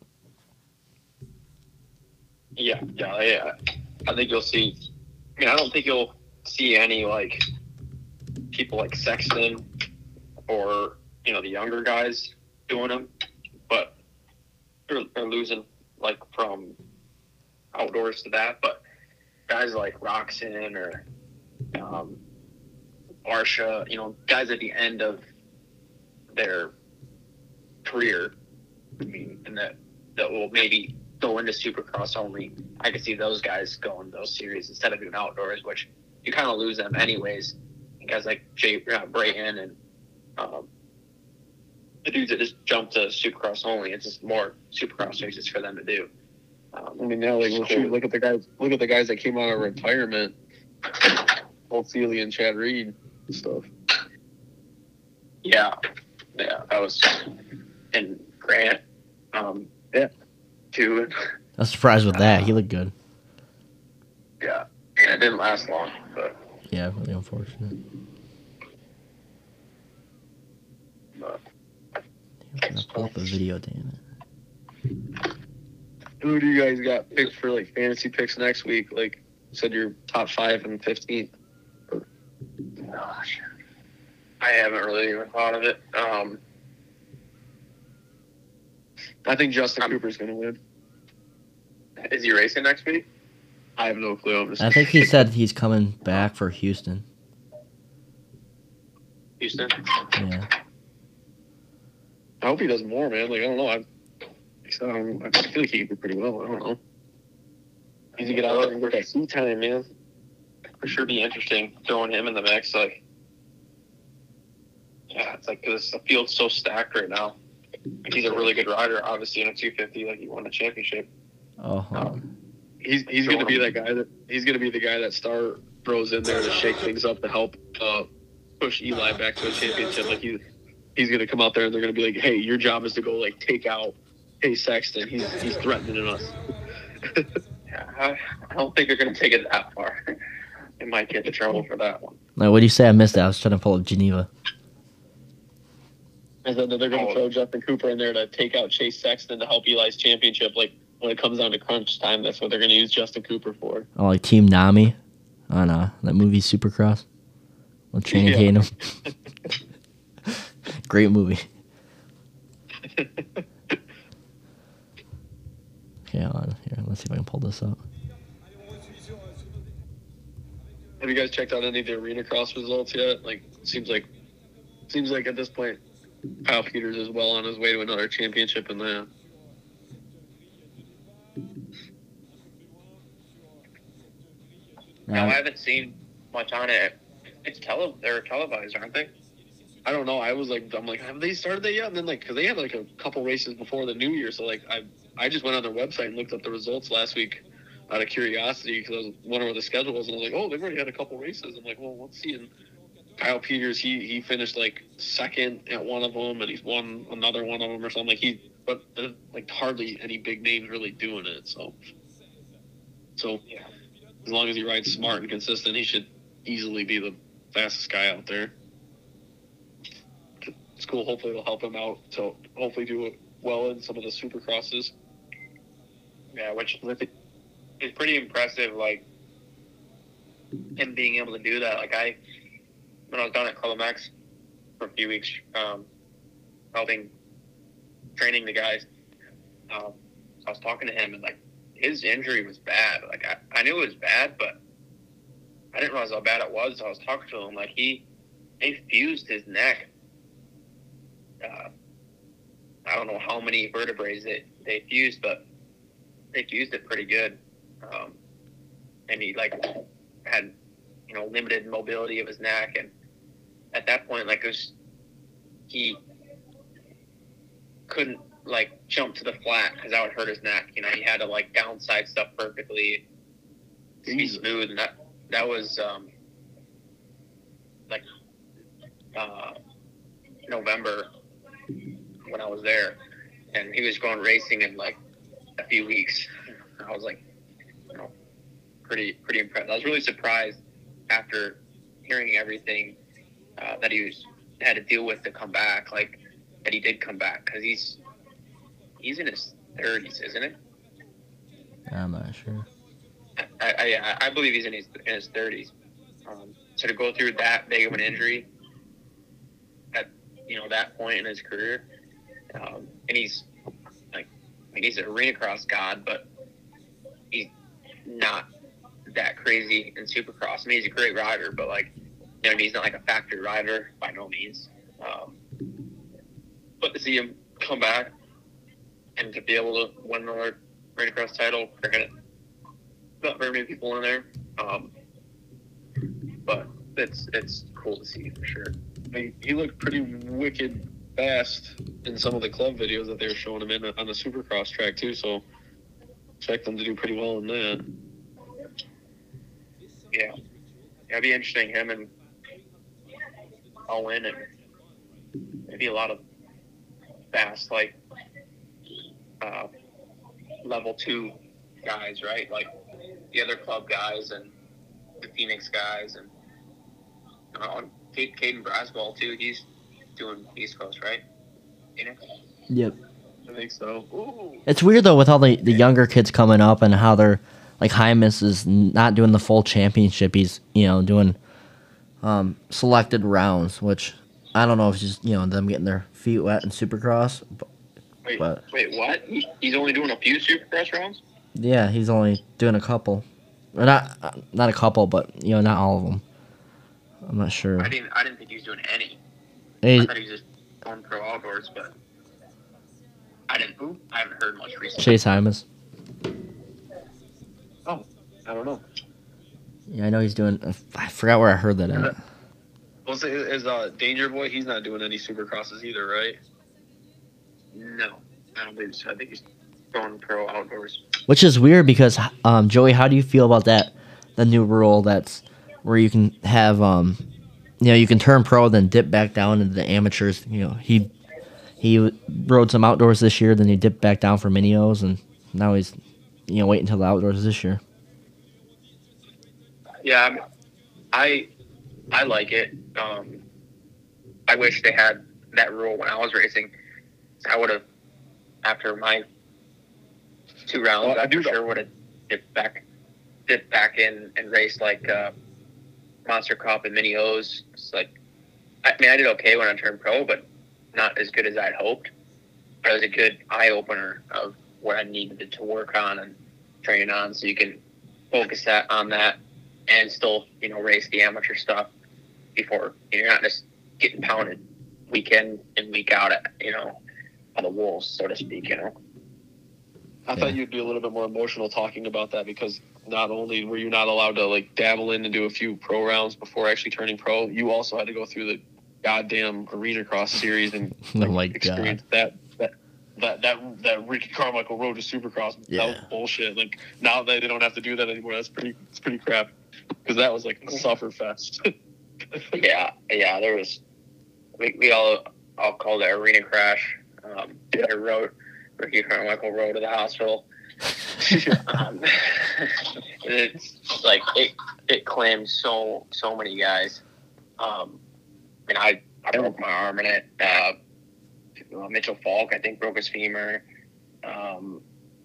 Yeah, yeah, yeah. I think you'll see. I mean, I don't think you'll see any like people like Sexton or you know the younger guys doing them, but they're, they're losing like from outdoors to that. But guys like Roxon or um, Barsha, you know, guys at the end of their career, I mean, and that that will maybe go into Supercross only. I could see those guys going those series instead of doing outdoors, which you kind of lose them anyways. Guys like Jay uh, Brayton and um, the dudes that just jump to Supercross only. It's just more Supercross races for them to do. Um, I mean, now like well, shoot, look at the guys. Look at the guys that came out of retirement. Old Sealy and Chad Reed and stuff. Yeah, yeah, that was and Grant. Um, yeah, too. I was surprised with that. He looked good. Yeah, and it didn't last long, but yeah, really unfortunate. But, I'm gonna pull up a video, damn it. Who do you guys got picked for like fantasy picks next week? Like you said, your top five and fifteen. Gosh, I haven't really even thought of it. Um, I think Justin I'm, Cooper's going to win. Is he racing next week? I have no clue. I'm just I think he said he's coming back for Houston. Houston? Yeah. I hope he does more, man. Like, I don't know. I, so, um, I feel like he could do pretty well. I don't know. He's to get out there and get that seat time, man. For sure be interesting throwing him in the mix. Like, yeah, it's like because the field's so stacked right now. Like, he's a really good rider, obviously, in a two fifty. Like, he won the championship. Oh, Um, he's he's going to be that guy that he's going to be the guy that Star throws in there to shake things up to help uh, push Eli back to a championship. Like he he's going to come out there and they're going to be like, hey, your job is to go like take out Hey Sexton. He's he's threatening us. yeah, I, I don't think they're going to take it that far. They might get in trouble for that one. like, what do you say? I missed that. I was trying to pull up Geneva. And then they're going to Oh. throw Justin Cooper in there to take out Chase Sexton to help Eli's championship. Like when it comes down to crunch time, that's what they're going to use Justin Cooper for. Oh, like Team Nami on uh, that movie Supercross with Channing Yeah. Tatum. Great movie. Okay, hold on. Here, let's see if I can pull this up. Have you guys checked out any of the arena cross results yet? Like, seems like, seems like at this point, Kyle Peters is well on his way to another championship in that. No, I haven't seen much on it. It's tele they're televised, aren't they? I don't know. I was like, I'm like, have they started that yet? And then like, cause they had like a couple races before the new year, so like, I I just went on their website and looked up the results last week out of curiosity because I was wondering what the schedule was, and I was like, oh, they've already had a couple races. I'm like, well, let's see. And Kyle Peters, he he finished like second at one of them, and he's won another one of them or something. Like he, but there's like hardly any big names really doing it. So, so Yeah. as long as he rides smart and consistent, he should easily be the fastest guy out there. It's cool. Hopefully, it'll help him out to hopefully do it well in some of the supercrosses. Yeah, which is pretty impressive. Like him being able to do that. Like I, when I was down at Club M X for a few weeks, um, helping training the guys, um, I was talking to him and like his injury was bad. Like I, I knew it was bad, but I didn't realize how bad it was. So I was talking to him like he, they fused his neck. Uh, I don't know how many vertebrae they, they fused, but they fused it pretty good. Um, and he like had, you know, limited mobility of his neck. And at that point, like it was, he couldn't like jump to the flat because that would hurt his neck. You know, he had to like downside stuff perfectly to be smooth. And that, that was, um, like, uh, November when I was there, and he was going racing in like a few weeks. I was like, you know, pretty pretty impressed. I was really surprised after hearing everything uh, that he was had to deal with to come back. Like that he did come back because he's he's in his thirties, isn't it? I'm not sure. I I, I believe he's in his in his thirties. Um, so to go through that big of an injury at you know that point in his career. Um, and he's like, I mean, he's an arena cross god, but he's not that crazy in Supercross. I mean, he's a great rider, but like, you know, he's not like a factory rider by no means. Um, but to see him come back and to be able to win another Rallycross title. Granted, not very many people in there, um, but it's it's cool to see for sure. He, he looked pretty wicked fast in some of the club videos that they were showing him in on the Supercross track too. So expect them to do pretty well in that. Yeah, yeah, it'd be interesting. Him and Owen and maybe a lot of fast like uh, level two guys, right? Like the other club guys and the Phoenix guys and uh, Caden Braswell too. He's doing East Coast, right? Phoenix. Yep. I think so. Ooh. It's weird though with all the, the younger kids coming up and how they're like Hymus is not doing the full championship. He's you know doing um, selected rounds, which I don't know if it's just you know them getting their feet wet in Supercross. But, Wait, but wait, what? He, he's only doing a few Supercross rounds? yeah, he's only doing a couple, or not not a couple, but you know not all of them. I'm not sure. I didn't. I didn't think he was doing any. He- I thought he was just going pro outdoors, but I didn't. I haven't heard much recently. Chase Hymus. Oh, I don't know. Yeah, I know he's doing. I forgot where I heard that at. Well, is, is uh, Danger Boy? He's not doing any Supercrosses either, right? No, I don't believe so. I think he's going pro outdoors. Which is weird because um, Joey, how do you feel about that? The new rule that's where you can have um, you know, you can turn pro then dip back down into the amateurs. You know, he he rode some outdoors this year, then he dipped back down for minios, and now he's you know waiting until the outdoors this year. Yeah, I, mean, I I like it. Um, I wish they had that rule when I was racing. I would have, after my two rounds, Well, I I do for sure would have dipped back, dipped back in and raced like uh, Monster Cup and Mini O's. It's like, I mean, I did okay when I turned pro, but not as good as I'd hoped. But it was a good eye opener of what I needed to work on and train on, so you can focus that on that and still, you know, race the amateur stuff before you're not just getting pounded week in and week out at, you know, on the wolves, so to speak, you know. I Yeah. thought you'd be a little bit more emotional talking about that because not only were you not allowed to like dabble in and do a few pro rounds before actually turning pro, you also had to go through the goddamn Arena Cross series and Oh like, my experience that that that that that Ricky Carmichael road to Supercross. Yeah. That was bullshit. Like now that they don't have to do that anymore, that's pretty it's pretty crap because that was like a suffer fest. Yeah, yeah, there was, we, we all, all called it Arena Crash. Um, I rode, Ricky Carmichael rode to the hospital. um, it's like, it, it claimed so, so many guys. Um, and I, I broke my arm in it. Uh, Mitchell Falk, I think, broke his femur. Um,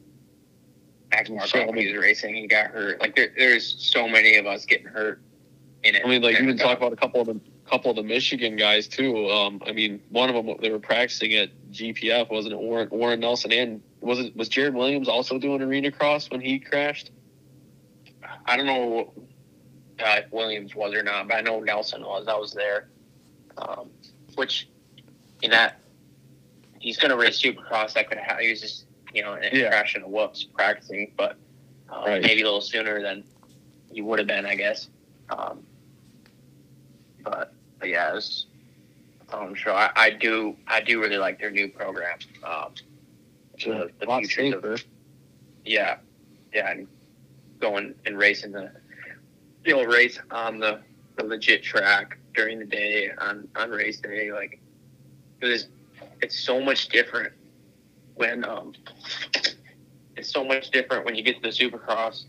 Max Markov, when he was racing, he got hurt. Like, there, there's so many of us getting hurt in it. I mean, like you And, can talk uh, about a couple of the couple of the Michigan guys too. Um, I mean, one of them they were practicing at G P F, wasn't it? Warren, Warren Nelson and was it was Jared Williams also doing Arena Cross when he crashed? I don't know uh, if Williams was or not, but I know Nelson was. I was there. Um, which, in that, he's going to race Supercross. That could have, he was just, you know, in a Yeah. crash and a whoops practicing, but um, Right. maybe a little sooner than he would have been, I guess. Um, but, but yeah, it was a fun show. I, I do, I do really like their new program. Um, the, the a lot futures of- safer. yeah, yeah, and going and racing the, you'll race on the, the legit track during the day on, on race day. Like, it is, it's so much different when, um, it's so much different when you get to the Supercross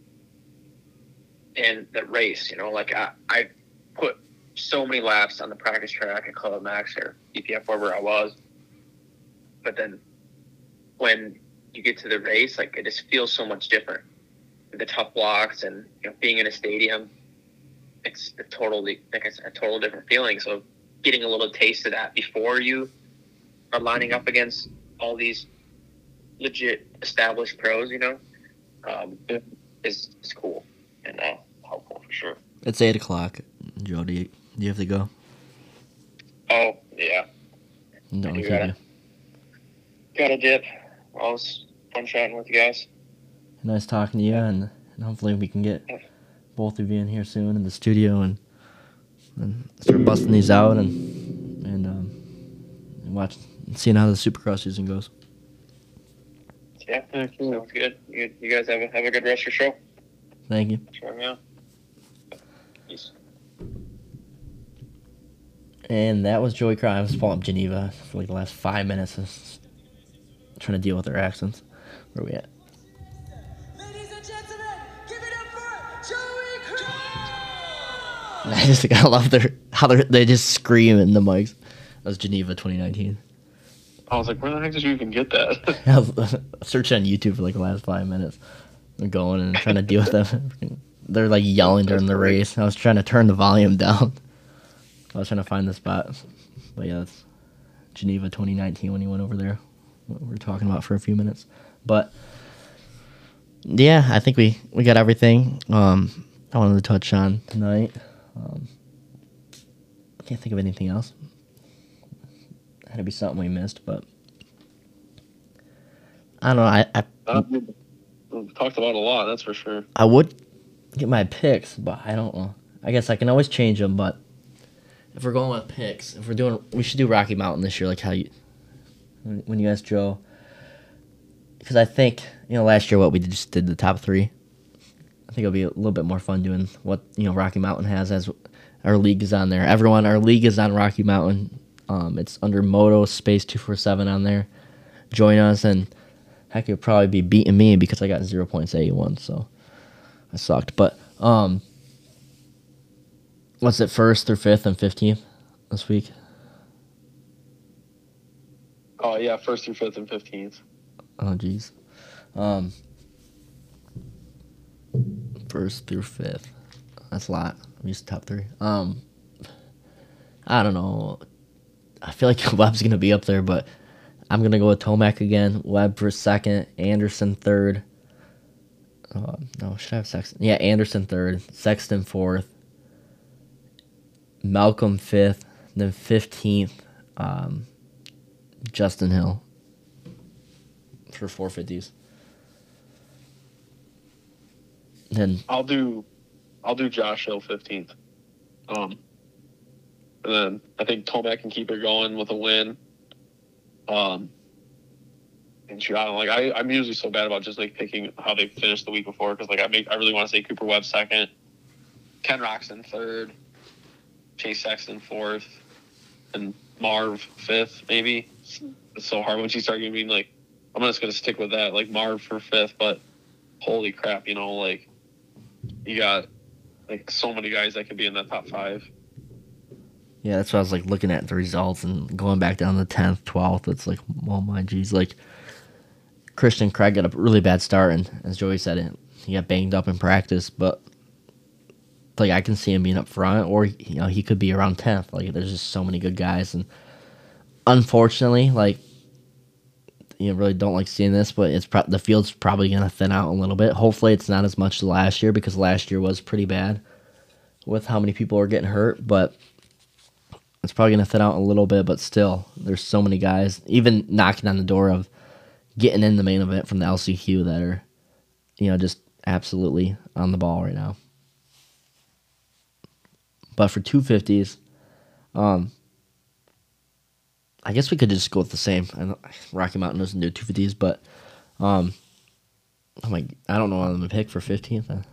and the race, you know, like I, I put so many laps on the practice track at Club Max or E P F, wherever I was. But then when you get to the race, like it just feels so much different. The tough blocks and, you know, being in a stadium, it's a totally, like it's a total different feeling. So getting a little taste of that before you are lining up against all these legit established pros, you know, um, is, is cool and uh, helpful for sure. It's eight o'clock. Joe, do you, do you have to go? Oh, yeah. Don't You keep gotta- you. Got a dip. Well, it was fun chatting with you guys. Nice talking to you, and, and hopefully we can get both of you in here soon in the studio and and start busting these out and and um and watch seeing how the Supercross season goes. Yeah, sounds good. You, you guys have a, have a good rest of your show. Thank you. Sure, yeah. Peace. And that was Joey Cry. I was pulling up Geneva for like the last five minutes, just trying to deal with their accents. Where are we at? Ladies and gentlemen, give it up for Joey Cry! I just I love their how they they just scream in the mics. That was Geneva twenty nineteen. I was like, where the heck did you even get that? I was searching on YouTube for like the last five minutes. I'm going and trying to deal with them. They're like yelling during the race. I was trying to turn the volume down. I was trying to find the spot. But yeah, that's Geneva twenty nineteen when he went over there. What we were talking about for a few minutes. But yeah, I think we, we got everything um, I wanted to touch on tonight. Um, I can't think of anything else. Had to be something we missed, but I don't know. I I, Uh, we've talked about a lot, that's for sure. I would get my picks, but I don't know. I guess I can always change them, but if we're going with picks, if we're doing, we should do Rocky Mountain this year, like how you when when you asked Joe, because I think you know last year what we just did the top three. I think it'll be a little bit more fun doing what you know Rocky Mountain has as our league is on there. Everyone, our league is on Rocky Mountain. Um, it's under Moto Space two forty-seven on there. Join us, and heck, you'll probably be beating me because I got zero points eighty-one, so I sucked. But um, what's it, first through fifth and fifteenth this week? Oh, yeah, first through fifth and fifteenth. Oh, jeez. Um, first through fifth. That's a lot. I'm used to top three. Um, I don't know. I feel like Webb's going to be up there, but I'm going to go with Tomac again. Webb for second. Anderson third. Uh, no, should I have Sexton? Yeah, Anderson third. Sexton fourth. Malcolm fifth. Then fifteenth, um, Justin Hill for four fifties. Then I'll do I'll do Josh Hill fifteenth. Um, and then I think Tomac can keep it going with a win. Um, and shoot, I don't like I I'm usually so bad about just like picking how they finished the week before because like I make I really want to say Cooper Webb second, Ken Roxon third, Chase Sexton fourth, and Marv fifth maybe. It's so hard once you start giving like I'm just gonna stick with that like Marv for fifth, but holy crap, you know like you got like so many guys that could be in that top five. yeah, that's what I was like looking at the results and going back down to tenth, twelfth. It's like, oh my geez, like Christian Craig got a really bad start, and as Joey said, it he got banged up in practice, but like I can see him being up front, or you know he could be around tenth. Like there's just so many good guys, and unfortunately, like you really don't like seeing this, but it's pro- the field's probably gonna thin out a little bit. Hopefully, it's not as much as last year because last year was pretty bad with how many people are getting hurt, but it's probably gonna thin out a little bit. But still, there's so many guys, even knocking on the door of getting in the main event from the L C Q that are, you know, just absolutely on the ball right now. But for two fifties, um, I guess we could just go with the same. I know Rocky Mountain doesn't do two fifties, but um, I'm like, I don't know what I'm going to pick for fifteenth. Uh,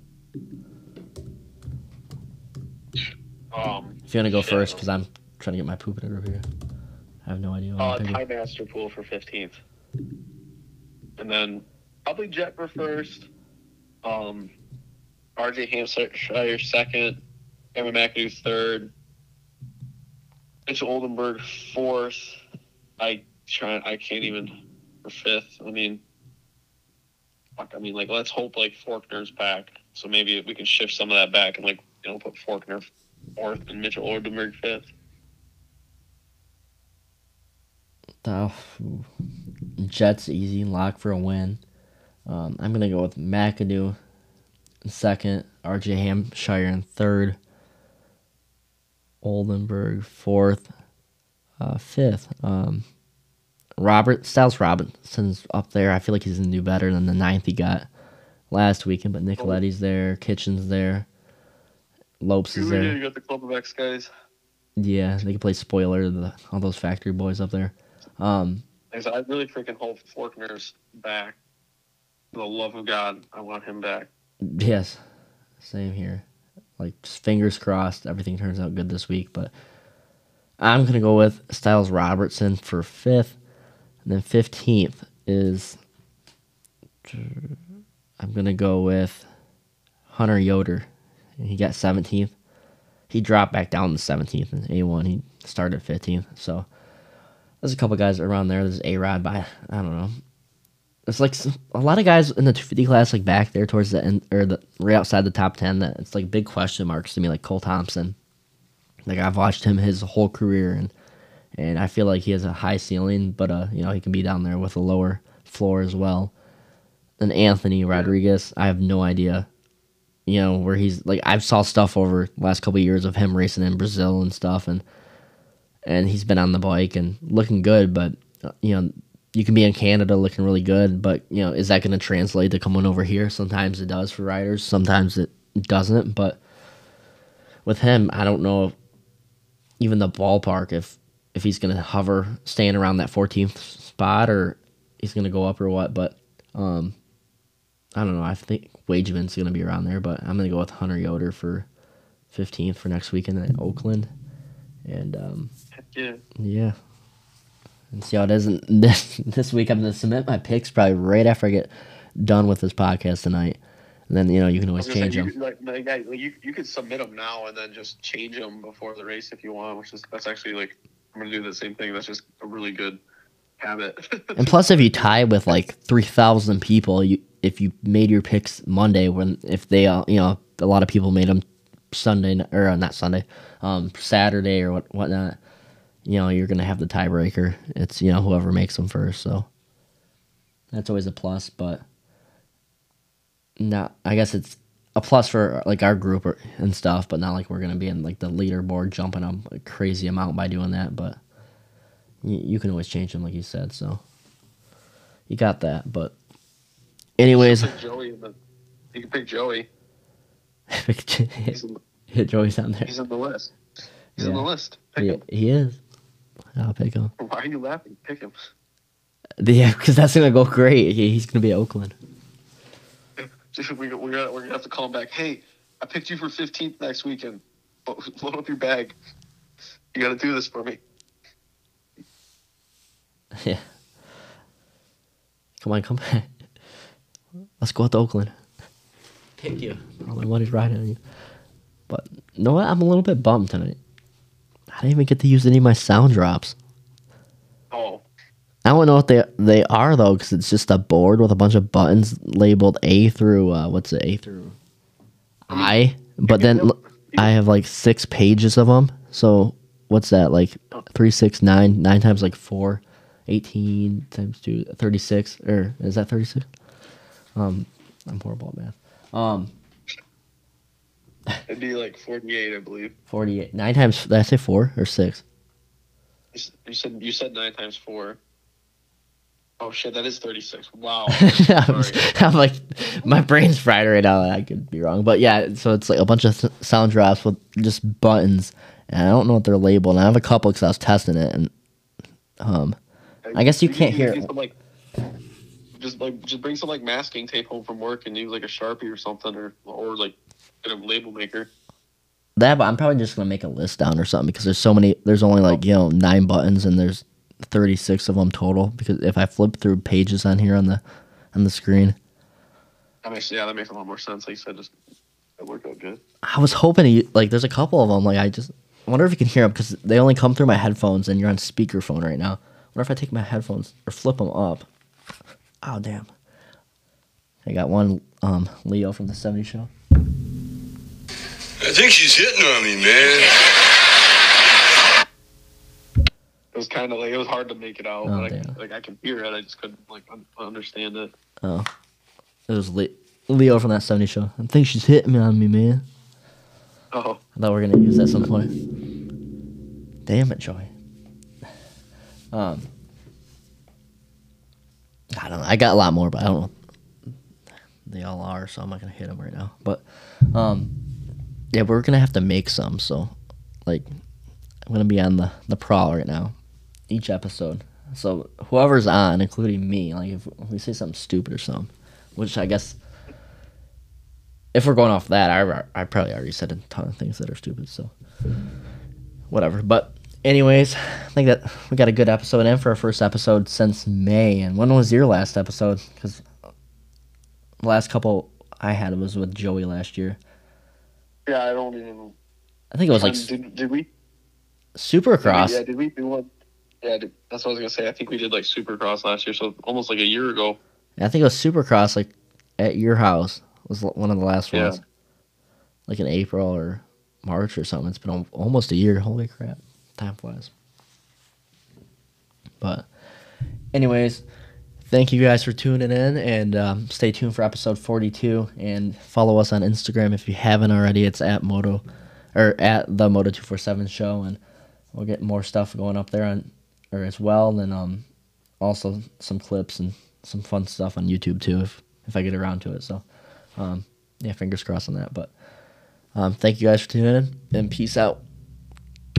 Um, if you want to go shit. first, because I'm trying to get my poop over here. I have no idea what Uh, I'm picking. Ty Master Pool for fifteenth. And then probably Jet for first. Um, R J Hampshire second. Emma McAdoo third. Mitchell Oldenburg fourth. I try. I can't even for fifth. I mean, fuck. I mean, like let's hope like Faulkner's back, so maybe we can shift some of that back and like you know put Faulkner fourth and Mitchell Oldenburg fifth. Oh, ooh. Jets easy lock for a win. Um, I'm gonna go with McAdoo in second, R J Hampshire in third, Oldenburg fourth, uh, fifth. Um, Robert Styles Robinson's up there. I feel like he's gonna do better than the ninth he got last weekend. But Nicoletti's there, Kitchen's there, Lopes is You there. got the Clubbex guys. Yeah, they can play spoiler. The, all those factory boys up there. Um, I really freaking hope Faulkner's back. For the love of God, I want him back. yes, same here. Like just fingers crossed, everything turns out good this week. But I'm gonna go with Styles Robertson for fifth, and then fifteenth is I'm gonna go with Hunter Yoder. He got seventeenth. He dropped back down to seventeenth in A one. He started fifteenth. So there's a couple guys around there. There's A-Rod, but I, I don't know. It's like some, a lot of guys in the two fifty class, like back there towards the end, or the right outside the top ten. That it's like big question marks to me, like Cole Thompson. Like I've watched him his whole career, and and I feel like he has a high ceiling, but uh, you know, he can be down there with a lower floor as well. And Anthony Rodriguez, I have no idea. You know, where he's like, I've saw stuff over the last couple of years of him racing in Brazil and stuff, and and he's been on the bike and looking good, but uh, you know, you can be in Canada looking really good, but you know, is that going to translate to coming over here? Sometimes it does for riders, sometimes it doesn't. But with him, I don't know if even the ballpark if if he's going to hover, staying around that fourteenth spot, or he's going to go up or what. But um, I don't know. I think Wageman's going to be around there, but I'm going to go with Hunter Yoder for fifteenth for next weekend at Oakland. And um, Yeah. yeah. And see how it is. And this, this week, I'm going to submit my picks probably right after I get done with this podcast tonight. And then, you know, you can always change say, them. You, like, like, yeah, like, you, you could submit them now and then just change them before the race if you want, which is, that's actually, like, I'm going to do the same thing. That's just a really good habit. And plus, if you tie with, like, three thousand people, you if you made your picks Monday, when if they, uh, you know, a lot of people made them Sunday, or uh, not Sunday, um, Saturday or what whatnot, you know, you're going to have the tiebreaker. It's, you know, whoever makes them first. So that's always a plus, but not, I guess it's a plus for like our group or, and stuff, but not like we're going to be in like the leaderboard jumping up a crazy amount by doing that. But you, you can always change them, like you said. So you got that. But anyways, You can pick Joey. In the, you can pick Joey. He's in, hit Joey's on there. he's in the list. He's Yeah. in the list. Pick He, him. he is. I'll pick him. Why are you laughing? Pick him. Yeah, because that's gonna go great. He, he's gonna be at Oakland. we, we're, gonna, we're gonna have to call him back. Hey, I picked you for fifteenth next weekend. Lo- Load up your bag. You got to do this for me. Yeah. Come on, come on. Let's go out to Oakland. Pick you. All my money's riding on you. But you know what? I'm a little bit bummed tonight. I didn't even get to use any of my sound drops. Oh, I don't know what they they are though, because it's just a board with a bunch of buttons labeled A through uh, what's it? A through I. But then l- I have like six pages of them. So what's that? Like three, six, nine, nine times like four, eighteen times two, thirty-six. Or is that thirty-six? Um, I'm horrible at math. Um, it'd be like forty-eight, I believe. forty-eight. Nine times. Did I say four or six? You s- You said you said nine times four. Oh shit, that is thirty-six. Wow. I'm, Sorry. I'm like, my brain's fried right now. I could be wrong, but yeah. So it's like a bunch of th- sound drops with just buttons, and I don't know what they're labeled. And I have a couple because I was testing it, and um, I guess you can't hear use it. some, like, just like just bring some like masking tape home from work and use like a Sharpie or something, or or like get a label maker. That, but I'm probably just gonna make a list down or something because there's so many. There's only like you know nine buttons, and there's thirty-six of them total. Because if I flip through pages on here on the on the screen, That makes yeah, that makes a lot more sense. Like you said, just it worked out good. I was hoping to, like there's a couple of them. Like I just I wonder if you can hear them because they only come through my headphones, and you're on speakerphone right now. I wonder if I take my headphones or flip them up. Oh damn! I got one um, Leo from the seventies show. I think she's hitting on me, man. It was kind of like it was hard to make it out. Oh, but I, damn. like I can hear it, I just couldn't like un- understand it. Oh, it was Le- Leo from that seventies show. I think she's hitting on me, man. Oh, I thought we were gonna use that at some point. Damn it, Joey. Um. I don't know. I got a lot more, but I don't know. They all are, so I'm not gonna hit them right now. But um, yeah, we're gonna have to make some. So like, I'm gonna be on the the prowl right now, each episode. So whoever's on, including me, like if, if we say something stupid or something, which I guess if we're going off that, I I probably already said a ton of things that are stupid. So whatever. But anyways, I think that we got a good episode in for our first episode since May. And when was your last episode? Because the last couple I had was with Joey last year. Yeah, I don't even. I think it was like Um, did, did we? Supercross. Yeah, did we do one? Yeah, did, that's what I was gonna say. I think we did like Supercross last year, so almost like a year ago. I think it was Supercross, like at your house was one of the last Yeah. ones, like in April or March or something. It's been al- almost a year. Holy crap, time flies. But, anyways, thank you guys for tuning in, and um, stay tuned for episode forty-two. And follow us on Instagram if you haven't already. It's at Moto, or at the Moto two forty-seven show, and we'll get more stuff going up there on, or as well. And um, also some clips and some fun stuff on YouTube too, if if I get around to it. So, um, yeah, fingers crossed on that. But um, thank you guys for tuning in, and peace out.